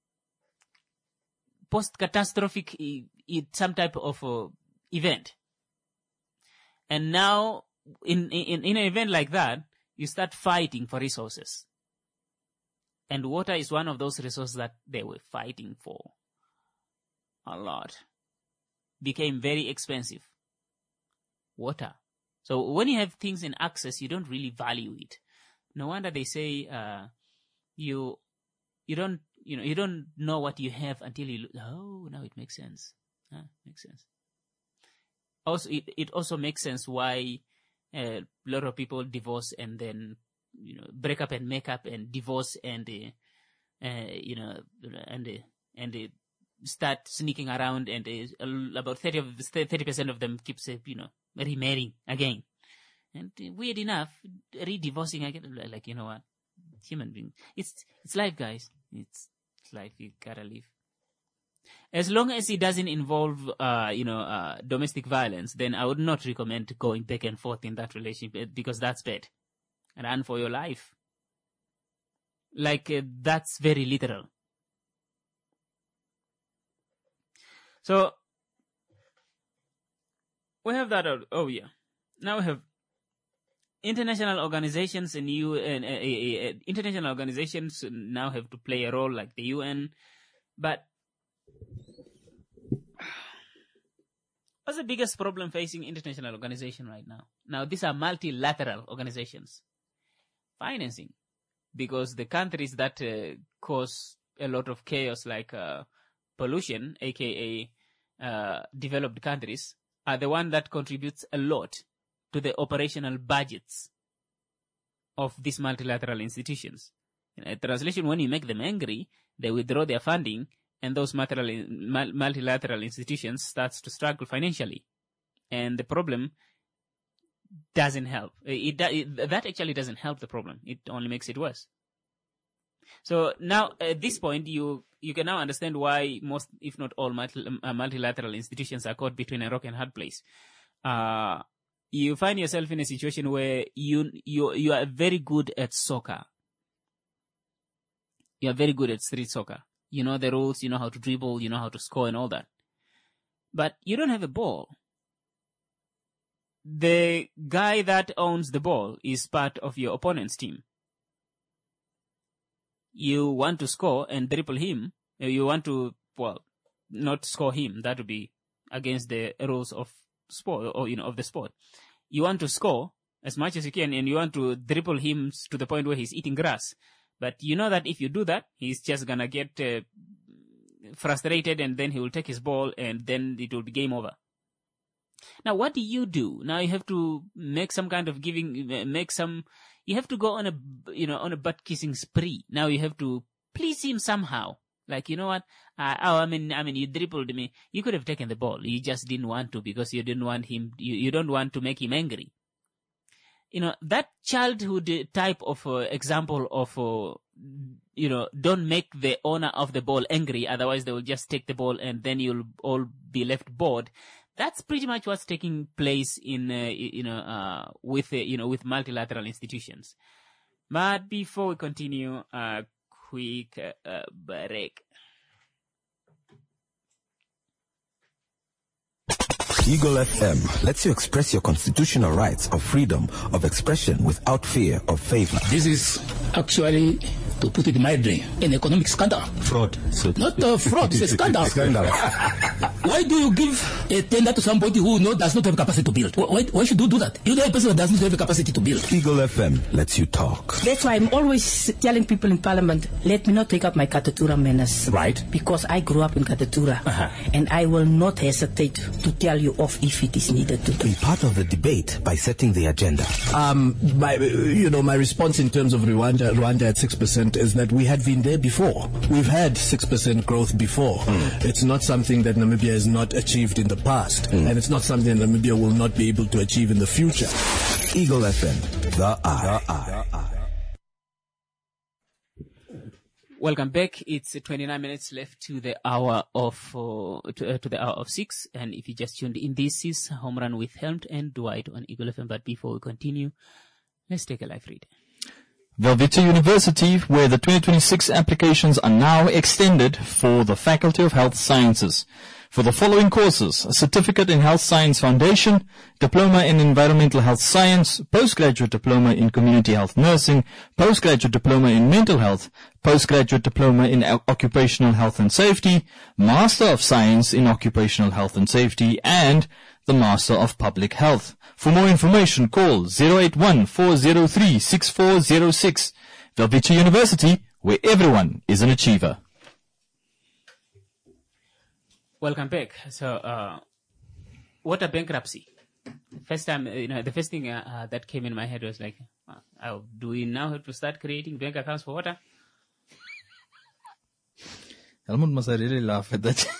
post-catastrophic, some type of, event. And now, in an event like that, you start fighting for resources. And water is one of those resources that they were fighting for a lot. Became very expensive. Water. So when you have things in access, you don't really value it. No wonder they say, you don't know what you have until you look. Oh, now it makes sense. Makes sense. Also, it also makes sense why a lot of people divorce and then, break up and make up and divorce and, start sneaking around, and about 30% of them keeps, remarrying again. And weird enough, re-divorcing again, like, you know what? Human being. It's life, guys. It's life. You gotta live. As long as it doesn't involve, domestic violence, then I would not recommend going back and forth in that relationship, because that's bad. Run for your life. Like, that's very literal. So, we have that out. Oh, yeah. Now we have international organizations and international organizations now have to play a role, like the UN. But what's the biggest problem facing international organization right now? Now, these are multilateral organizations. Financing. Because the countries that cause a lot of chaos, like pollution, aka developed countries, are the one that contributes a lot to the operational budgets of these multilateral institutions. In a translation, when you make them angry, they withdraw their funding, and those multilateral institutions starts to struggle financially. And the problem doesn't help. That actually doesn't help the problem. It only makes it worse. So now, at this point, you can now understand why most, if not all, multilateral institutions are caught between a rock and hard place. You find yourself in a situation where you are very good at soccer. You are very good at street soccer. You know the rules, you know how to dribble, you know how to score and all that. But you don't have a ball. The guy that owns the ball is part of your opponent's team. You want to score and dribble him. You want to, not score him. That would be against the rules of sport, or of the sport. You want to score as much as you can, and you want to dribble him to the point where he's eating grass. But you know that if you do that, he's just gonna get frustrated, and then he will take his ball, and then it will be game over. Now, what do? Now you have to make some kind of you have to go on a butt kissing spree. Now you have to please him somehow. Like, you know what? You dribbled me. You could have taken the ball. You just didn't want to, because you didn't want him, you don't want to make him angry. That childhood type of example of, don't make the owner of the ball angry, otherwise they will just take the ball and then you'll all be left bored. That's pretty much what's taking place with multilateral institutions. But before we continue, quick break. Eagle FM lets you express your constitutional rights of freedom of expression without fear of favor. This is actually, to put it mildly, an economic scandal. Fraud. Not fraud, it's a scandal. Why do you give a tender to somebody who does not have capacity to build? Why should you do that? You know a person that does not have the capacity to build. Eagle FM lets you talk. That's why I'm always telling people in Parliament, let me not take up my Katatura menace. Right. Because I grew up in Katatura. And I will not hesitate to tell you off if it is needed to. Be part of the debate by setting the agenda. My response in terms of Rwanda at 6% is that we had been there before. We've had 6% growth before. It's not something that Namibia has not achieved in the past, and it's not something that Namibia will not be able to achieve in the future. Eagle FM, the eye. Welcome back. It's 29 minutes left to the hour of 6. And if you just tuned in, this is Home Run with Helmut and Dwight on Eagle FM. But before we continue, let's take a live read. Welwitschek University, where the 2026 applications are now extended for the Faculty of Health Sciences. For the following courses: a Certificate in Health Science Foundation, Diploma in Environmental Health Science, Postgraduate Diploma in Community Health Nursing, Postgraduate Diploma in Mental Health, Postgraduate Diploma in Occupational Health and Safety, Master of Science in Occupational Health and Safety, and the Master of Public Health. For more information, call 081-403-6406. Welwitschek University, where everyone is an achiever. Welcome back. So, water bankruptcy. First time, the first thing that came in my head was like, do we now have to start creating bank accounts for water? Helmut, must I really laugh at that?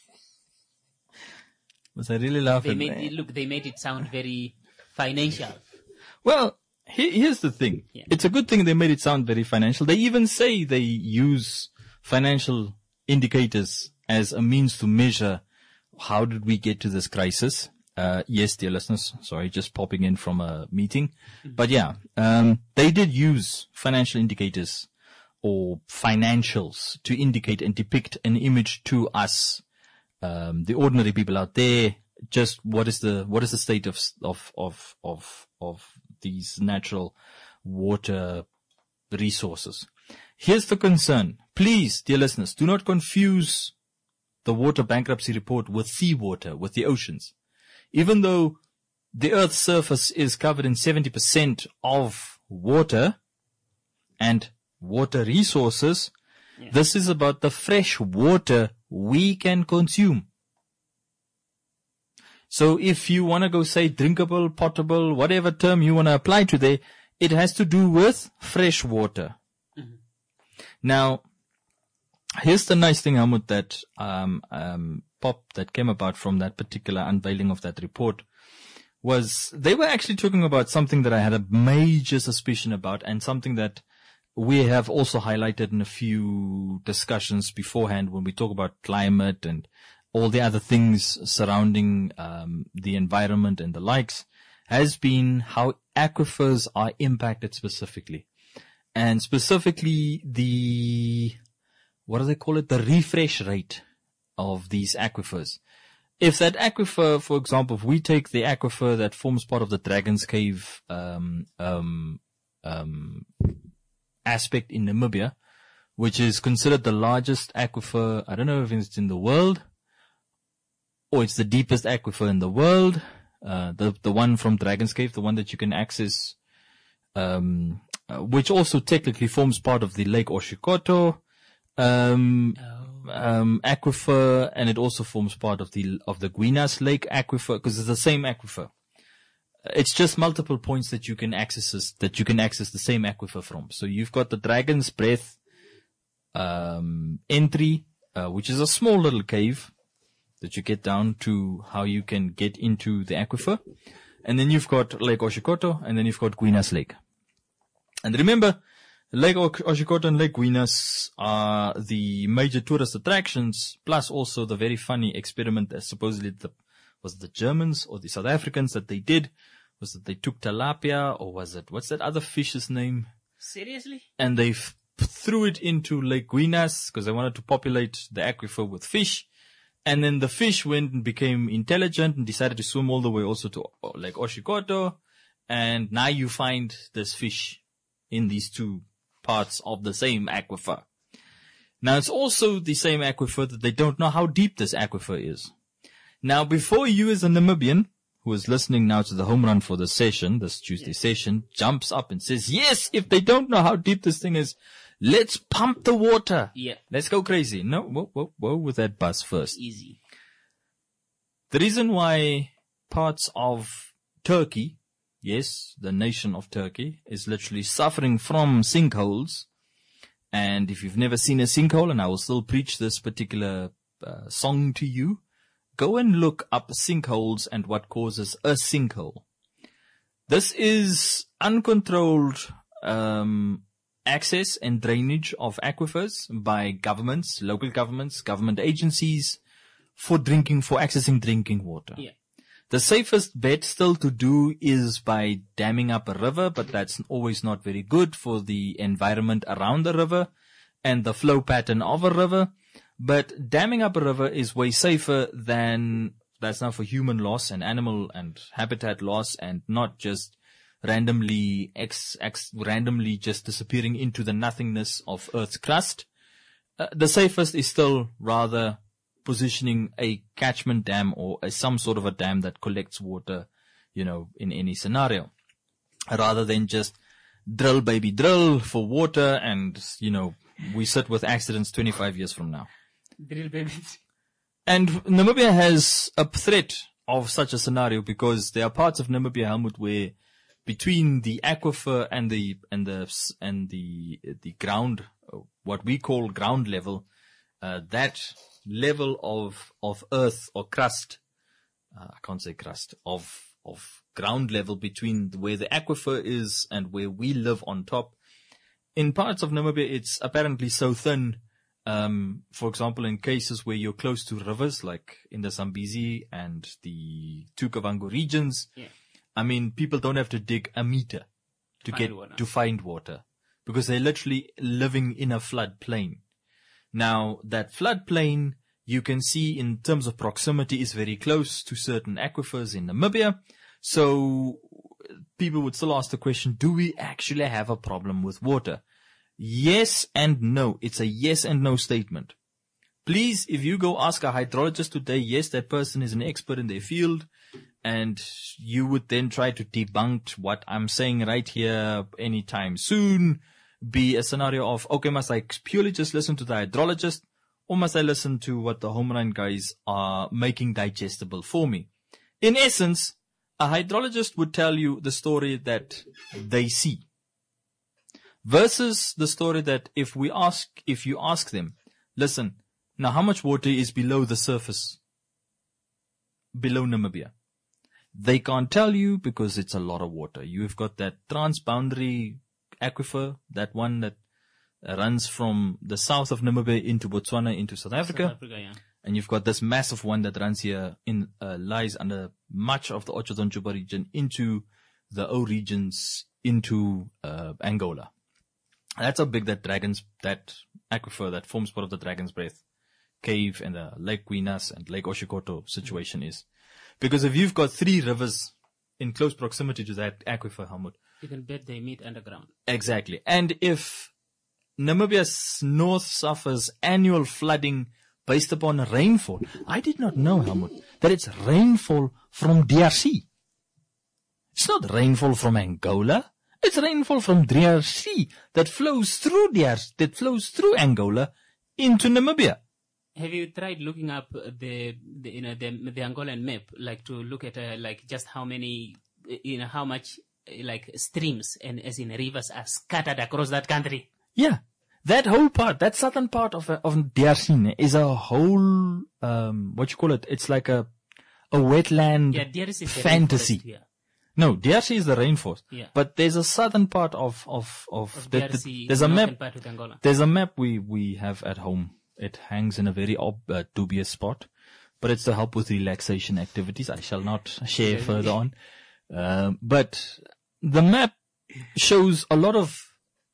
Must I really laugh at that? They made it sound very financial. Well, here's the thing. Yeah. It's a good thing they made it sound very financial. They even say they use financial indicators as a means to measure how did we get to this crisis. Yes, dear listeners, sorry, just popping in from a meeting. But yeah, they did use financial indicators or financials to indicate and depict an image to us, the ordinary people out there. Just what is the state of these natural water resources? Here's the concern. Please, dear listeners, do not confuse the water bankruptcy report with seawater, with the oceans. Even though the Earth's surface is covered in 70% of water and water resources, this is about the fresh water we can consume. So if you want to go say drinkable, potable, whatever term you want to apply to there, it has to do with fresh water. Mm-hmm. Now, here's the nice thing, Helmut, that that came about from that particular unveiling of that report was they were actually talking about something that I had a major suspicion about, and something that we have also highlighted in a few discussions beforehand when we talk about climate and all the other things surrounding the environment and the likes, has been how aquifers are impacted specifically. And specifically the refresh rate of these aquifers. If that aquifer, for example, if we take the aquifer that forms part of the Dragon's Cave aspect in Namibia, which is considered the largest aquifer, I don't know if it's in the world, it's the deepest aquifer in the world. The one from Dragon's Cave, the one that you can access, which also technically forms part of the Lake Oshikoto aquifer, and it also forms part of the Guinas Lake aquifer, because it's the same aquifer. It's just multiple points that you can access the same aquifer from. So you've got the Dragon's Breath entry, which is a small little cave that you get down to how you can get into the aquifer. And then you've got Lake Oshikoto, and then you've got Guinas Lake. And remember, Lake Oshikoto and Lake Guinas are the major tourist attractions, plus also the very funny experiment that supposedly was the Germans or the South Africans that they did, was that they took tilapia, or was it, what's that other fish's name? Seriously? And they threw it into Lake Guinas because they wanted to populate the aquifer with fish. And then the fish went and became intelligent and decided to swim all the way also to Lake Oshikoto. And now you find this fish in these two parts of the same aquifer. Now it's also the same aquifer that they don't know how deep this aquifer is. Now before you as a Namibian who is listening now to the home run for this session, this Tuesday session, jumps up and says, yes, if they don't know how deep this thing is, let's pump the water. Yeah. Let's go crazy. No, whoa with that bus first. Easy. The reason why parts of Turkey, yes, the nation of Turkey, is literally suffering from sinkholes. And if you've never seen a sinkhole, and I will still preach this particular song to you, go and look up sinkholes and what causes a sinkhole. This is uncontrolled access and drainage of aquifers by governments, local governments, government agencies for accessing drinking water. Yeah. The safest bet still to do is by damming up a river, but that's always not very good for the environment around the river and the flow pattern of a river. But damming up a river is way safer than, that's now for human loss and animal and habitat loss, and not just randomly just disappearing into the nothingness of Earth's crust. The safest is still rather positioning a catchment dam or some sort of a dam that collects water, in any scenario, rather than just drill baby drill for water and, we sit with accidents 25 years from now. Drill babies. And Namibia has a threat of such a scenario because there are parts of Namibia, Helmut, where between the aquifer and the ground, what we call ground level, that level of earth or crust, I can't say crust, of ground level between where the aquifer is and where we live on top. In parts of Namibia, it's apparently so thin. For example, in cases where you're close to rivers, like in the Zambezi and the Tukavango regions, yeah. I mean, people don't have to dig a meter to find water because they're literally living in a floodplain. Now, that floodplain, you can see in terms of proximity, is very close to certain aquifers in Namibia. So people would still ask the question, do we actually have a problem with water? Yes and no. It's a yes and no statement. Please, if you go ask a hydrologist today, yes, that person is an expert in their field, and you would then try to debunk what I'm saying right here anytime soon, be a scenario of, okay, must I purely just listen to the hydrologist, or must I listen to what the home run guys are making digestible for me? In essence, a hydrologist would tell you the story that they see, versus the story that if you ask them, listen, now how much water is below the surface, below Namibia? They can't tell you because it's a lot of water. You've got that transboundary aquifer, that one that runs from the south of Namibia into Botswana, into South Africa. Yeah. And you've got this massive one that runs here lies under much of the Otjozondjuba region into the O regions, into Angola. That's how big that aquifer that forms part of the Dragon's Breath cave and the Lake Guinas and Lake Oshikoto situation is. Because if you've got 3 rivers in close proximity to that aquifer, Helmut, you can bet they meet underground. Exactly. And if Namibia's north suffers annual flooding based upon rainfall. I did not know, Helmut, that it's rainfall from DRC. It's not rainfall from Angola. It's rainfall from DRC that flows through Angola into Namibia. Have you tried looking up the Angolan map, like to look at like just how many, how much like streams and as in rivers are scattered across that country? Yeah, that whole part, that southern part of DRC is a whole what you call it? It's like a wetland DRC is fantasy. The rainforest, No, DRC is the rainforest. Yeah. But there's a southern part of DRC. there's a map. Part with Angola. There's a map we have at home. It hangs in a very dubious spot, but it's to help with relaxation activities. I shall not share further on. But the map shows a lot of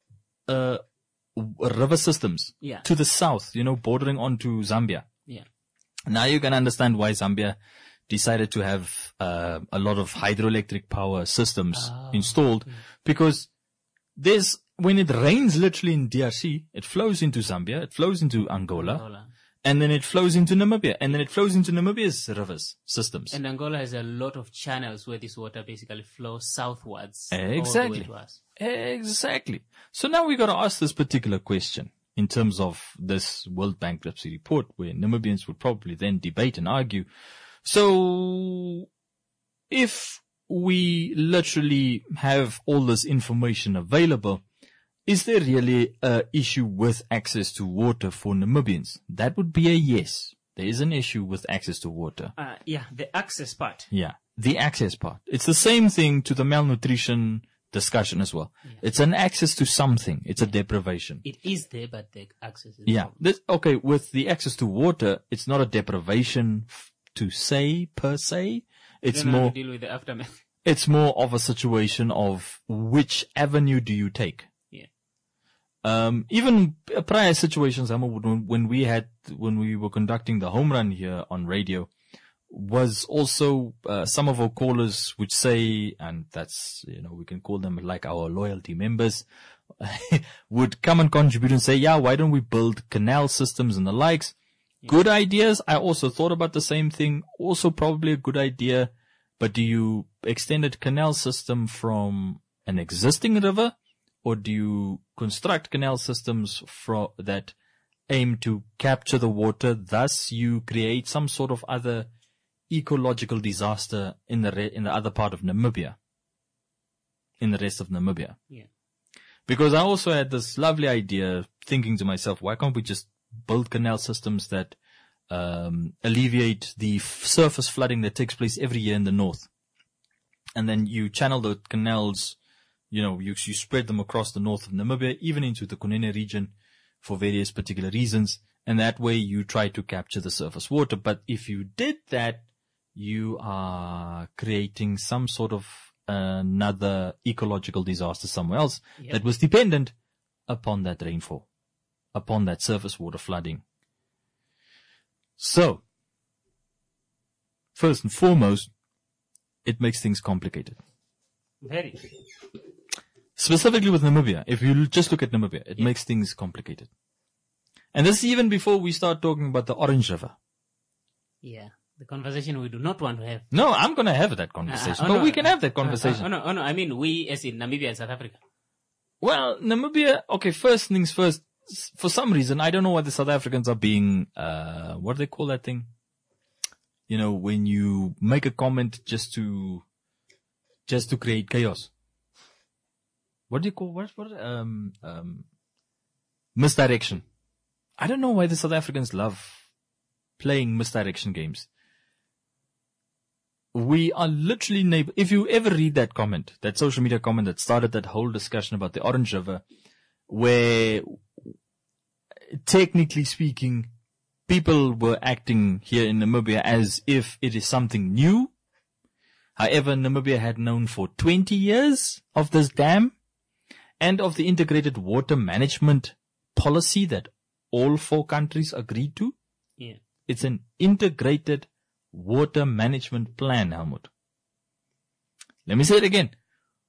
river systems to the south, bordering onto Zambia. Yeah. Now you can understand why Zambia decided to have a lot of hydroelectric power systems installed, because when it rains literally in DRC, it flows into Zambia, it flows into Angola, and then it flows into Namibia, and then it flows into Namibia's rivers systems. And Angola has a lot of channels where this water basically flows southwards. Exactly. All the way to us. Exactly. So now we got to ask this particular question in terms of this World Bankruptcy Report, where Namibians would probably then debate and argue. So if we literally have all this information available, is there really an issue with access to water for Namibians? That would be a yes. There is an issue with access to water. The access part. Yeah, the access part. It's the same thing to the malnutrition discussion as well. Yeah. It's an access to something. It's a deprivation. It is there, but the access is Okay, with the access to water, it's not a deprivation per se. It's more to deal with the aftermath. It's more of a situation of which avenue do you take. Even prior situations, when we were conducting the home run here on radio, was also some of our callers would say, and that's we can call them like our loyalty members, would come and contribute and say, why don't we build canal systems and the likes? Good ideas. I also thought about the same thing. Also probably a good idea, but do you extend a canal system from an existing river? Or do you construct canal systems that aim to capture the water? Thus, you create some sort of other ecological disaster in the other part of Namibia, in the rest of Namibia. Yeah. Because I also had this lovely idea, thinking to myself, why can't we just build canal systems that alleviate the surface flooding that takes place every year in the north, and then you channel the canals. You spread them across the north of Namibia, even into the Kunene region for various particular reasons. And that way you try to capture the surface water. But if you did that, you are creating some sort of another ecological disaster somewhere else that was dependent upon that rainfall, upon that surface water flooding. So, first and foremost, it makes things complicated. Very. Specifically with Namibia, if you just look at Namibia, it makes things complicated. And this is even before we start talking about the Orange River. Yeah, the conversation we do not want to have. No, I'm going to have that conversation, but we can have that conversation. No, I mean we as in Namibia and South Africa. Well, Namibia, okay, first things first, for some reason, I don't know why the South Africans are being, what do they call that thing? When you make a comment just to create chaos. What do you call, misdirection. I don't know why the South Africans love playing misdirection games. We are literally neighbor. If you ever read that comment, that social media comment that started that whole discussion about the Orange River, where technically speaking, people were acting here in Namibia as if it is something new. However, Namibia had known for 20 years of this dam and of the integrated water management policy that all 4 countries agreed to. Yeah. It's an integrated water management plan, Helmut. Let me say it again.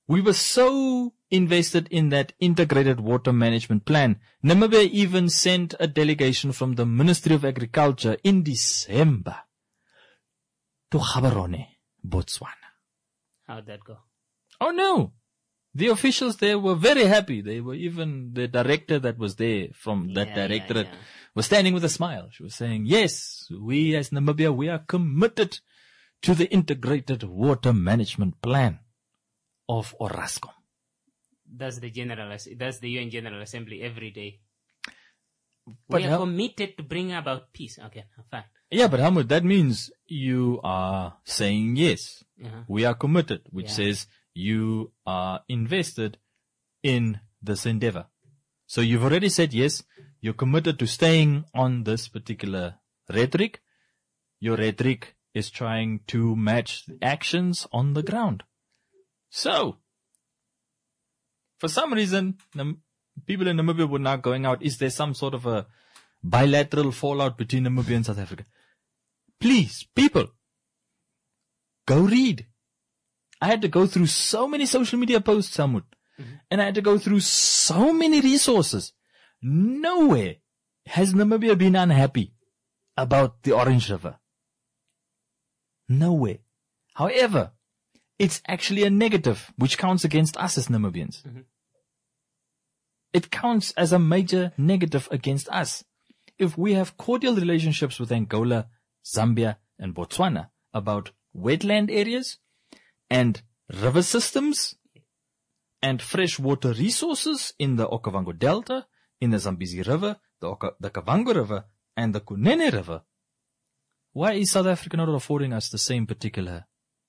We were so invested in that integrated water management plan. Namibia even sent a delegation from the Ministry of Agriculture in December to Gaborone, Botswana. How'd that go? Oh no! The officials there were very happy. They were even, the director that was there from that directorate was standing with a smile. She was saying, yes, we as Namibia, we are committed to the integrated water management plan of Orascom. That's the UN General Assembly every day. But we are committed to bring about peace. Okay, fine. Yeah, but Helmut, that means you are saying yes. We are committed, which says you are invested in this endeavor. So you've already said yes. You're committed to staying on this particular rhetoric. Your rhetoric is trying to match the actions on the ground. So, for some reason, people in Namibia were not going out. Is there some sort of a bilateral fallout between Namibia and South Africa? Please, people, go read. I had to go through so many social media posts, Helmut, and I had to go through so many resources. Nowhere has Namibia been unhappy about the Orange River. Nowhere. However, it's actually a negative, which counts against us as Namibians. It counts as a major negative against us. If we have cordial relationships with Angola, Zambia, and Botswana about wetland areas and river systems and freshwater resources in the Okavango Delta, in the Zambezi River, the Kavango River, and the Kunene River, why is South Africa not affording us the same particular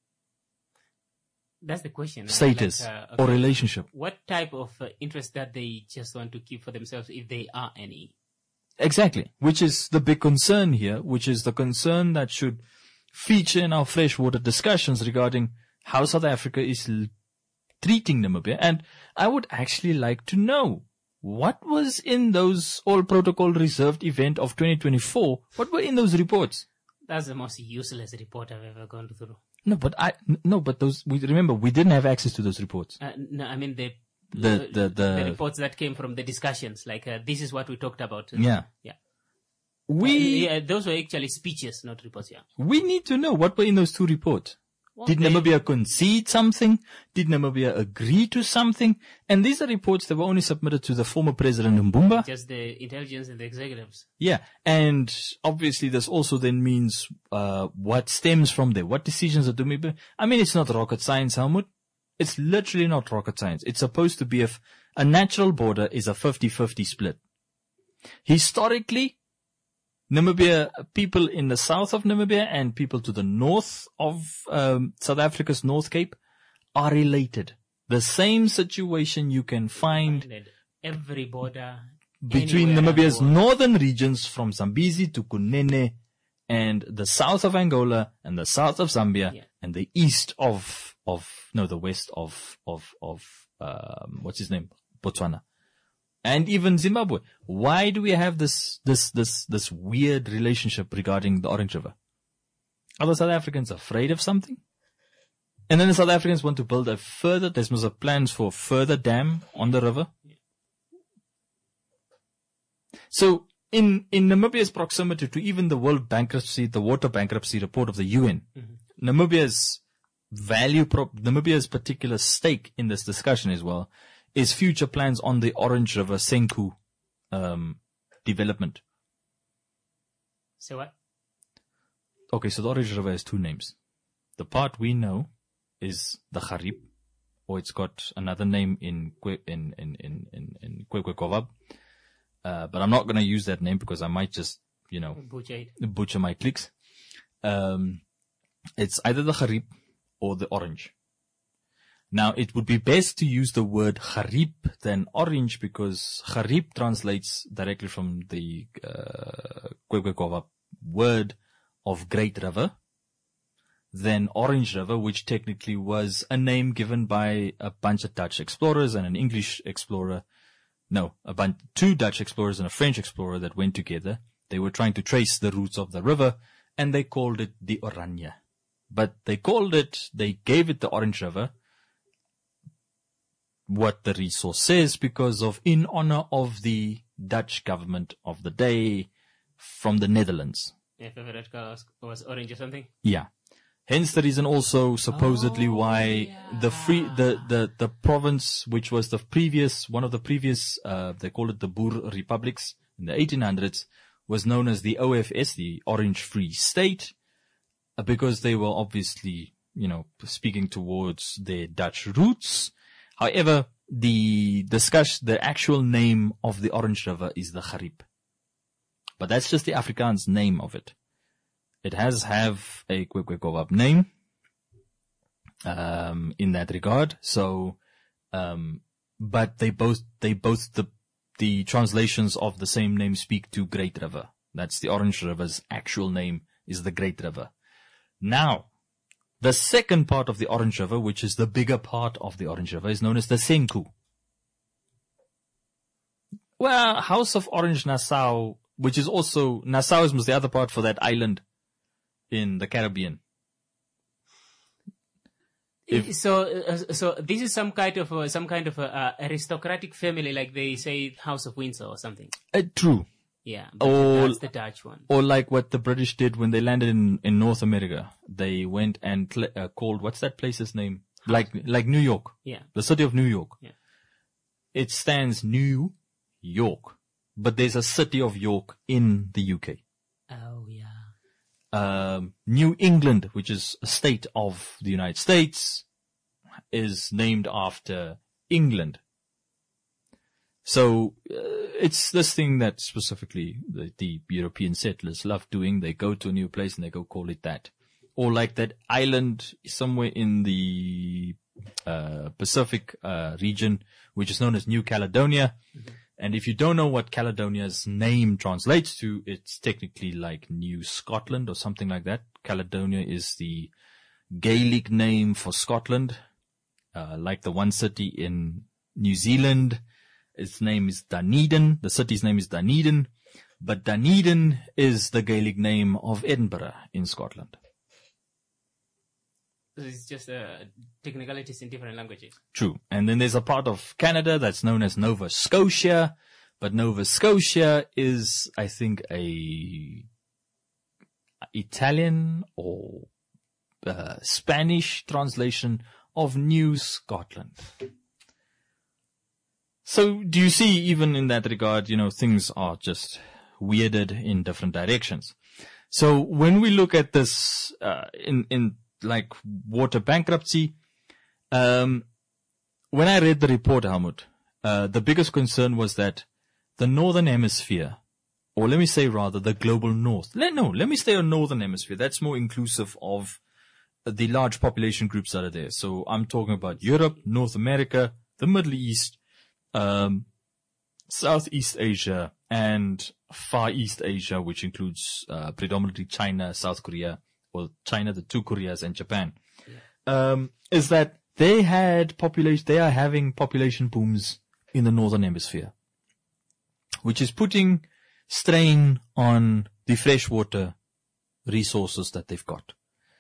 That's the question. status or relationship? What type of interest that they just want to keep for themselves, if they are any? Exactly. Which is the big concern here, which is the concern that should feature in our freshwater discussions regarding how South Africa is treating Namibia. And I would actually like to know, what was in those all protocol reserved event of 2024? What were in those reports? That's the most useless report I've ever gone through. But those, remember, we didn't have access to those reports. No, I mean the reports that came from the discussions, like this is what we talked about. Yeah. Those were actually speeches, not reports. Yeah. We need to know what were in those two reports. Did Namibia concede something? Did Namibia agree to something? And these are reports that were only submitted to the former President Mbumba. Just the intelligence and the executives. Yeah. And obviously this also then means what stems from there. What decisions are Namibia? I mean, it's not rocket science, Helmut. It's literally not rocket science. It's supposed to be a natural border is a 50-50 split. Historically, Namibia, people in the south of Namibia and people to the north of South Africa's North Cape are related. The same situation you can find every border between Namibia's northern regions from Zambezi to Kunene and the south of Angola and the south of Zambia and the east the west of what's his name? Botswana. And even Zimbabwe. Why do we have this weird relationship regarding the Orange River? Are the South Africans afraid of something? And then the South Africans want to build there's plans for a further dam on the river. So, in Namibia's proximity to even the the water bankruptcy report of the UN, Namibia's Namibia's particular stake in this discussion as well is future plans on the Orange River Senku development. So what? Okay, so the Orange River has two names. The part we know is the Garib, or it's got another name in Kwekwekowab. But I'm not going to use that name because I might just, butcher my clicks. It's either the Garib or the Orange. Now, it would be best to use the word Garib than Orange because Garib translates directly from the Kwekwekowab word of Great River, than Orange River, which technically was a name given by a bunch of Dutch explorers and an English explorer. No, two Dutch explorers and a French explorer that went together. They were trying to trace the roots of the river, and they called it the Oranje. But they gave it the Orange River what the resource says because of in honor of the Dutch government of the day from the Netherlands. Yeah, favorite color was orange or something. Yeah. Hence the reason also supposedly why the province, which was one of the previous, they call it the Boer Republics in the 1800s, was known as the OFS, the Orange Free State, because they were obviously, speaking towards their Dutch roots. However, the actual name of the Orange River is the Gariep. But that's just the Afrikaans name of it. It has have a Kwekwekowab name, in that regard. So, but they both the translations of the same name speak to Great River. That's the Orange River's actual name is the Great River. Now, the second part of the Orange River, which is the bigger part of the Orange River, is known as the Senqu. Well, House of Orange Nassau, which is also, Nassau is the other part for that island in the Caribbean. So this is some kind of aristocratic family, like they say House of Windsor or something. True. Yeah, but that's the Dutch one. Or like what the British did when they landed in North America. They went and called, what's that place's name? Like New York. Yeah. The city of New York. Yeah. It stands New York, but there's a city of York in the UK. Oh, yeah. New England, which is a state of the United States, is named after England. So it's this thing that specifically the European settlers love doing. They go to a new place and they go call it that. Or like that island somewhere in the Pacific region, which is known as New Caledonia. Mm-hmm. And if you don't know what Caledonia's name translates to, it's technically like New Scotland or something like that. Caledonia is the Gaelic name for Scotland, like the one city in New Zealand. Its name is Dunedin. The city's name is Dunedin, but Dunedin is the Gaelic name of Edinburgh in Scotland. It's just technicalities in different languages. True. And then there's a part of Canada that's known as Nova Scotia, but Nova Scotia is, I think, a Italian or Spanish translation of New Scotland. So do you see, even in that regard, things are just weirded in different directions. So when we look at this, in like water bankruptcy, when I read the report, Helmut, the biggest concern was that the Northern Hemisphere, or let me say rather the global North. Let me stay on Northern Hemisphere. That's more inclusive of the large population groups that are there. So I'm talking about Europe, North America, the Middle East, Southeast Asia, and Far East Asia, which includes predominantly China, South Korea, or China, the two Koreas, and Japan. Is that they are having population booms in the Northern Hemisphere, which is putting strain on the freshwater resources that they've got.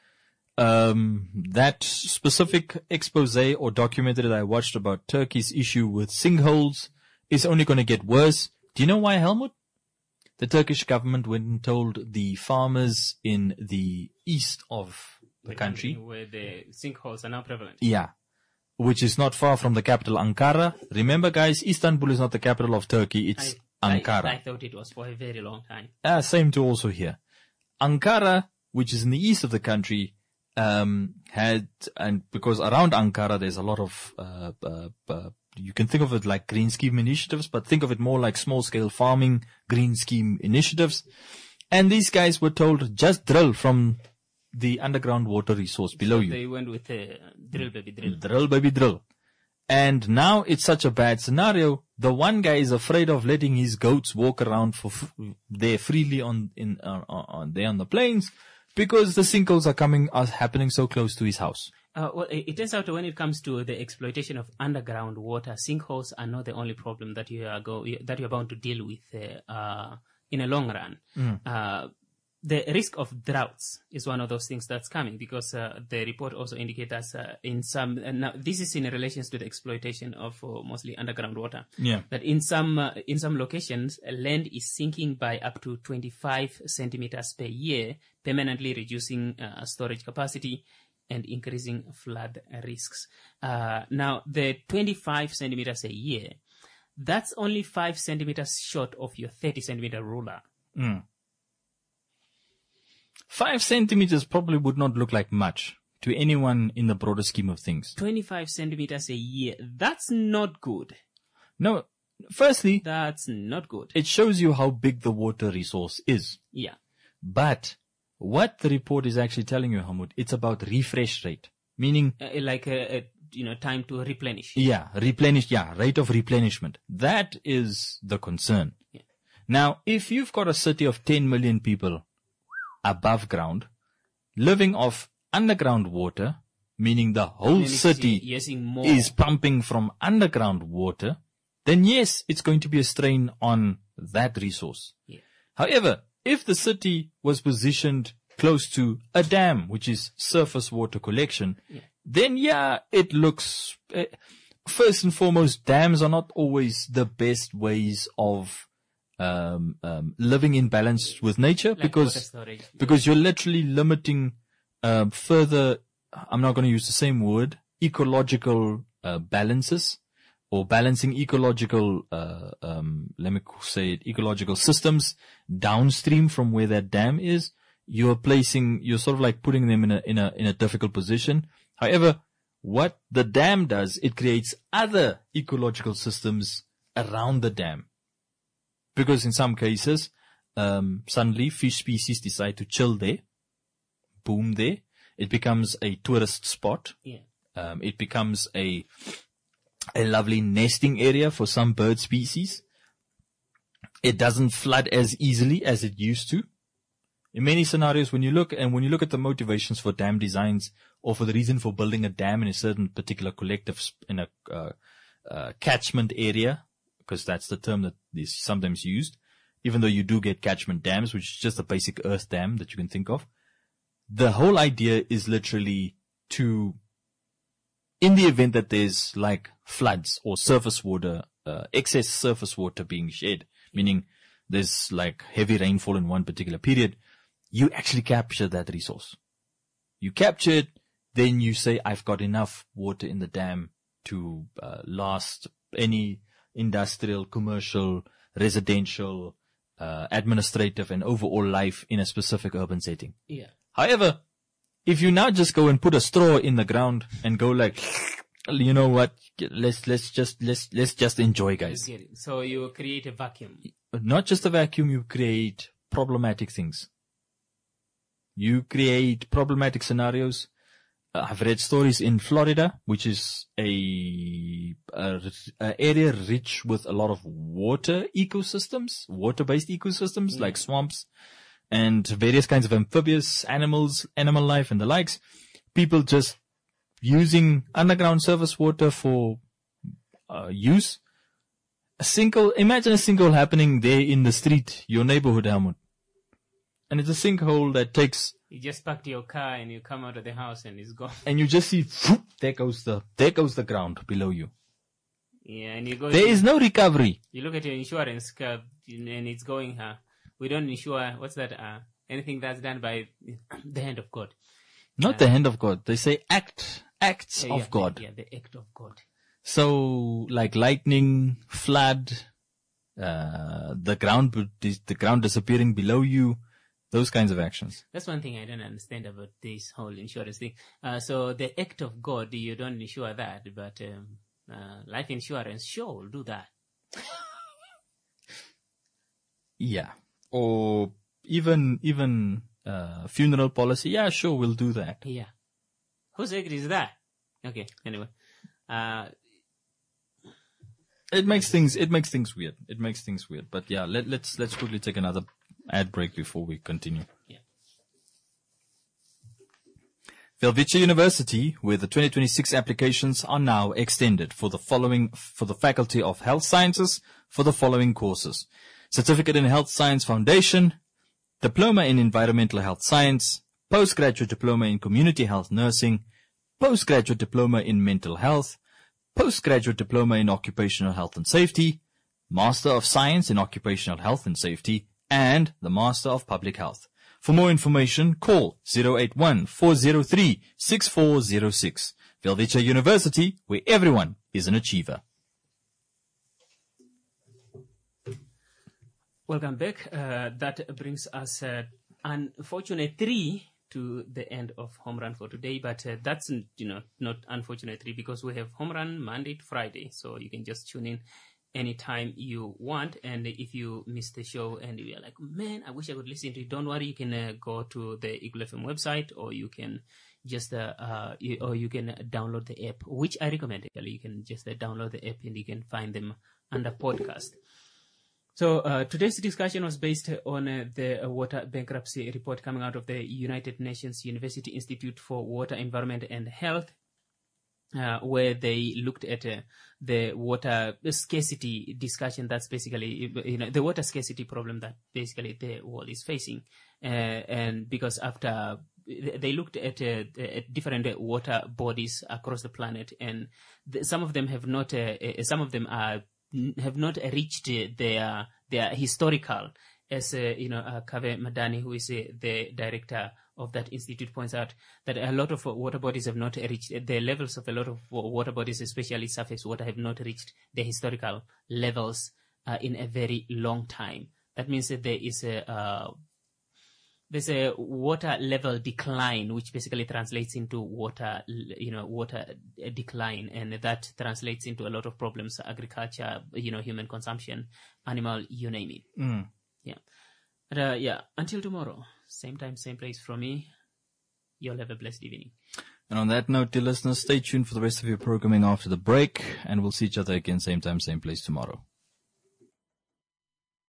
That specific expose or documentary that I watched about Turkey's issue with sinkholes is only going to get worse. Do you know why, Helmut? The Turkish government went and told the farmers in the east of the country, where the sinkholes are now prevalent. Yeah. Which is not far from the capital, Ankara. Remember, guys, Istanbul is not the capital of Turkey. It's Ankara. I thought it was for a very long time. Same to also here. Ankara, which is in the east of the country, because around Ankara there's a lot of, you can think of it like green scheme initiatives, but think of it more like small scale farming green scheme initiatives. And these guys were told, just drill from the underground water resource below you. They went with drill, baby, drill. Drill, baby, drill. And now it's such a bad scenario. The one guy is afraid of letting his goats walk around there freely on the plains, because the sinkholes are happening so close to his house. Well, it turns out when it comes to the exploitation of underground water, sinkholes are not the only problem that you're bound to deal with in a long run. the risk of droughts is one of those things that's coming, because the report also indicates that in some, now this is in relation to the exploitation of mostly underground water. Yeah. That in some locations, land is sinking by up to 25 centimeters per year, permanently reducing storage capacity and increasing flood risks. Now, the 25 centimeters a year, that's only 5 centimeters short of your 30 centimeter ruler. 5 centimeters probably would not look like much to anyone in the broader scheme of things. 25 centimeters a year. That's not good. No, firstly, That's not good. it shows you how big the water resource is. Yeah. But what the report is actually telling you, Hamoud, it's about refresh rate. Meaning, Like time to replenish. rate of replenishment. That is the concern. Yeah. Now, if you've got a city of 10 million people above ground, living off underground water, meaning the whole city using more. is pumping from underground water, then yes, it's going to be a strain on that resource. Yeah. However, if the city was positioned close to a dam, which is surface water collection, then it looks, first and foremost, dams are not always the best ways of living in balance with nature, Like water storage. because you're literally limiting further, I'm not going to use the same word, ecological balances, or balancing ecological, let me say it, ecological systems downstream from where that dam is. You're sort of like putting them in a difficult position. However, what the dam does, it creates other ecological systems around the dam. Because in some cases, suddenly fish species decide to chill there, boom there. It becomes a tourist spot. Yeah. It becomes a lovely nesting area for some bird species. It doesn't flood as easily as it used to. In many scenarios, when you look at the motivations for dam designs, or for the reason for building a dam in a certain particular collective, in a catchment area, because that's the term that is sometimes used, even though you do get catchment dams, which is just a basic earth dam that you can think of. The whole idea is literally to, in the event that there's like floods or surface water, excess surface water being shed, meaning there's like heavy rainfall in one particular period, you actually capture that resource. You capture it, then you say, I've got enough water in the dam to last any industrial, commercial, residential, administrative, and overall life in a specific urban setting. Yeah. However, if you now just go and put a straw in the ground and go like, you know what, let's just enjoy, guys. Get it. So you create a vacuum. Not just a vacuum, you create problematic things. You create problematic scenarios. I've read stories in Florida, which is a area rich with a lot of water ecosystems, water-based ecosystems like swamps and various kinds of amphibious animals, animal life and the likes. People just using underground surface water for use. Imagine a sinkhole happening there in the street, your neighborhood, Helmut. And it's a sinkhole that takes... You just parked your car and you come out of the house and it's gone. And you just see, whoop, there goes the ground below you. Yeah, and you go. There is no recovery. You look at your insurance card and it's going, we don't insure, what's that, anything that's done by the hand of God. Not the hand of God. They say acts of God. Yeah, the act of God. So, like lightning, flood, the ground disappearing below you, those kinds of actions. That's one thing I don't understand about this whole insurance thing. So the act of God, you don't insure that, but life insurance sure will do that. Yeah. Or even funeral policy, yeah, sure, we'll do that. Yeah. Whose act is that? Okay, anyway. It makes things weird. But yeah, let's quickly take another ad break before we continue. Yeah. Velvicha University, where the 2026 applications are now extended for the Faculty of Health Sciences for the following courses: Certificate in Health Science Foundation, Diploma in Environmental Health Science, Postgraduate Diploma in Community Health Nursing, Postgraduate Diploma in Mental Health, Postgraduate Diploma in Occupational Health and Safety, Master of Science in Occupational Health and Safety, and the Master of Public Health. For more information, call 081-403-6406. Velvicha University, where everyone is an achiever. Welcome back. That brings us, unfortunately, to the end of Home Run for today. But that's, not unfortunately, because we have Home Run Monday to Friday. So you can just tune in anytime you want. And if you miss the show and you're like, man, I wish I could listen to it, don't worry. You can go to the Eagle FM website, or you can just, you can download the app, which I recommend. You can just download the app and you can find them under podcast. So today's discussion was based on the water bankruptcy report coming out of the United Nations University Institute for Water, Environment and Health, where they looked at the water scarcity discussion. That's basically, the water scarcity problem that basically the world is facing. And because after they looked at different water bodies across the planet, and some of them have not, have not reached their historical, as Kaveh Madani, who is the director of that institute, points out that a lot of water bodies have not reached the levels of a lot of water bodies, especially surface water, have not reached the historical levels in a very long time. That means that there is there's a water level decline, which basically translates into water decline, and that translates into a lot of problems: agriculture, human consumption, animal, you name it. Yeah. But, until tomorrow, same time, same place from me. You'll have a blessed evening. And on that note, dear listeners, stay tuned for the rest of your programming after the break, and we'll see each other again, same time, same place tomorrow.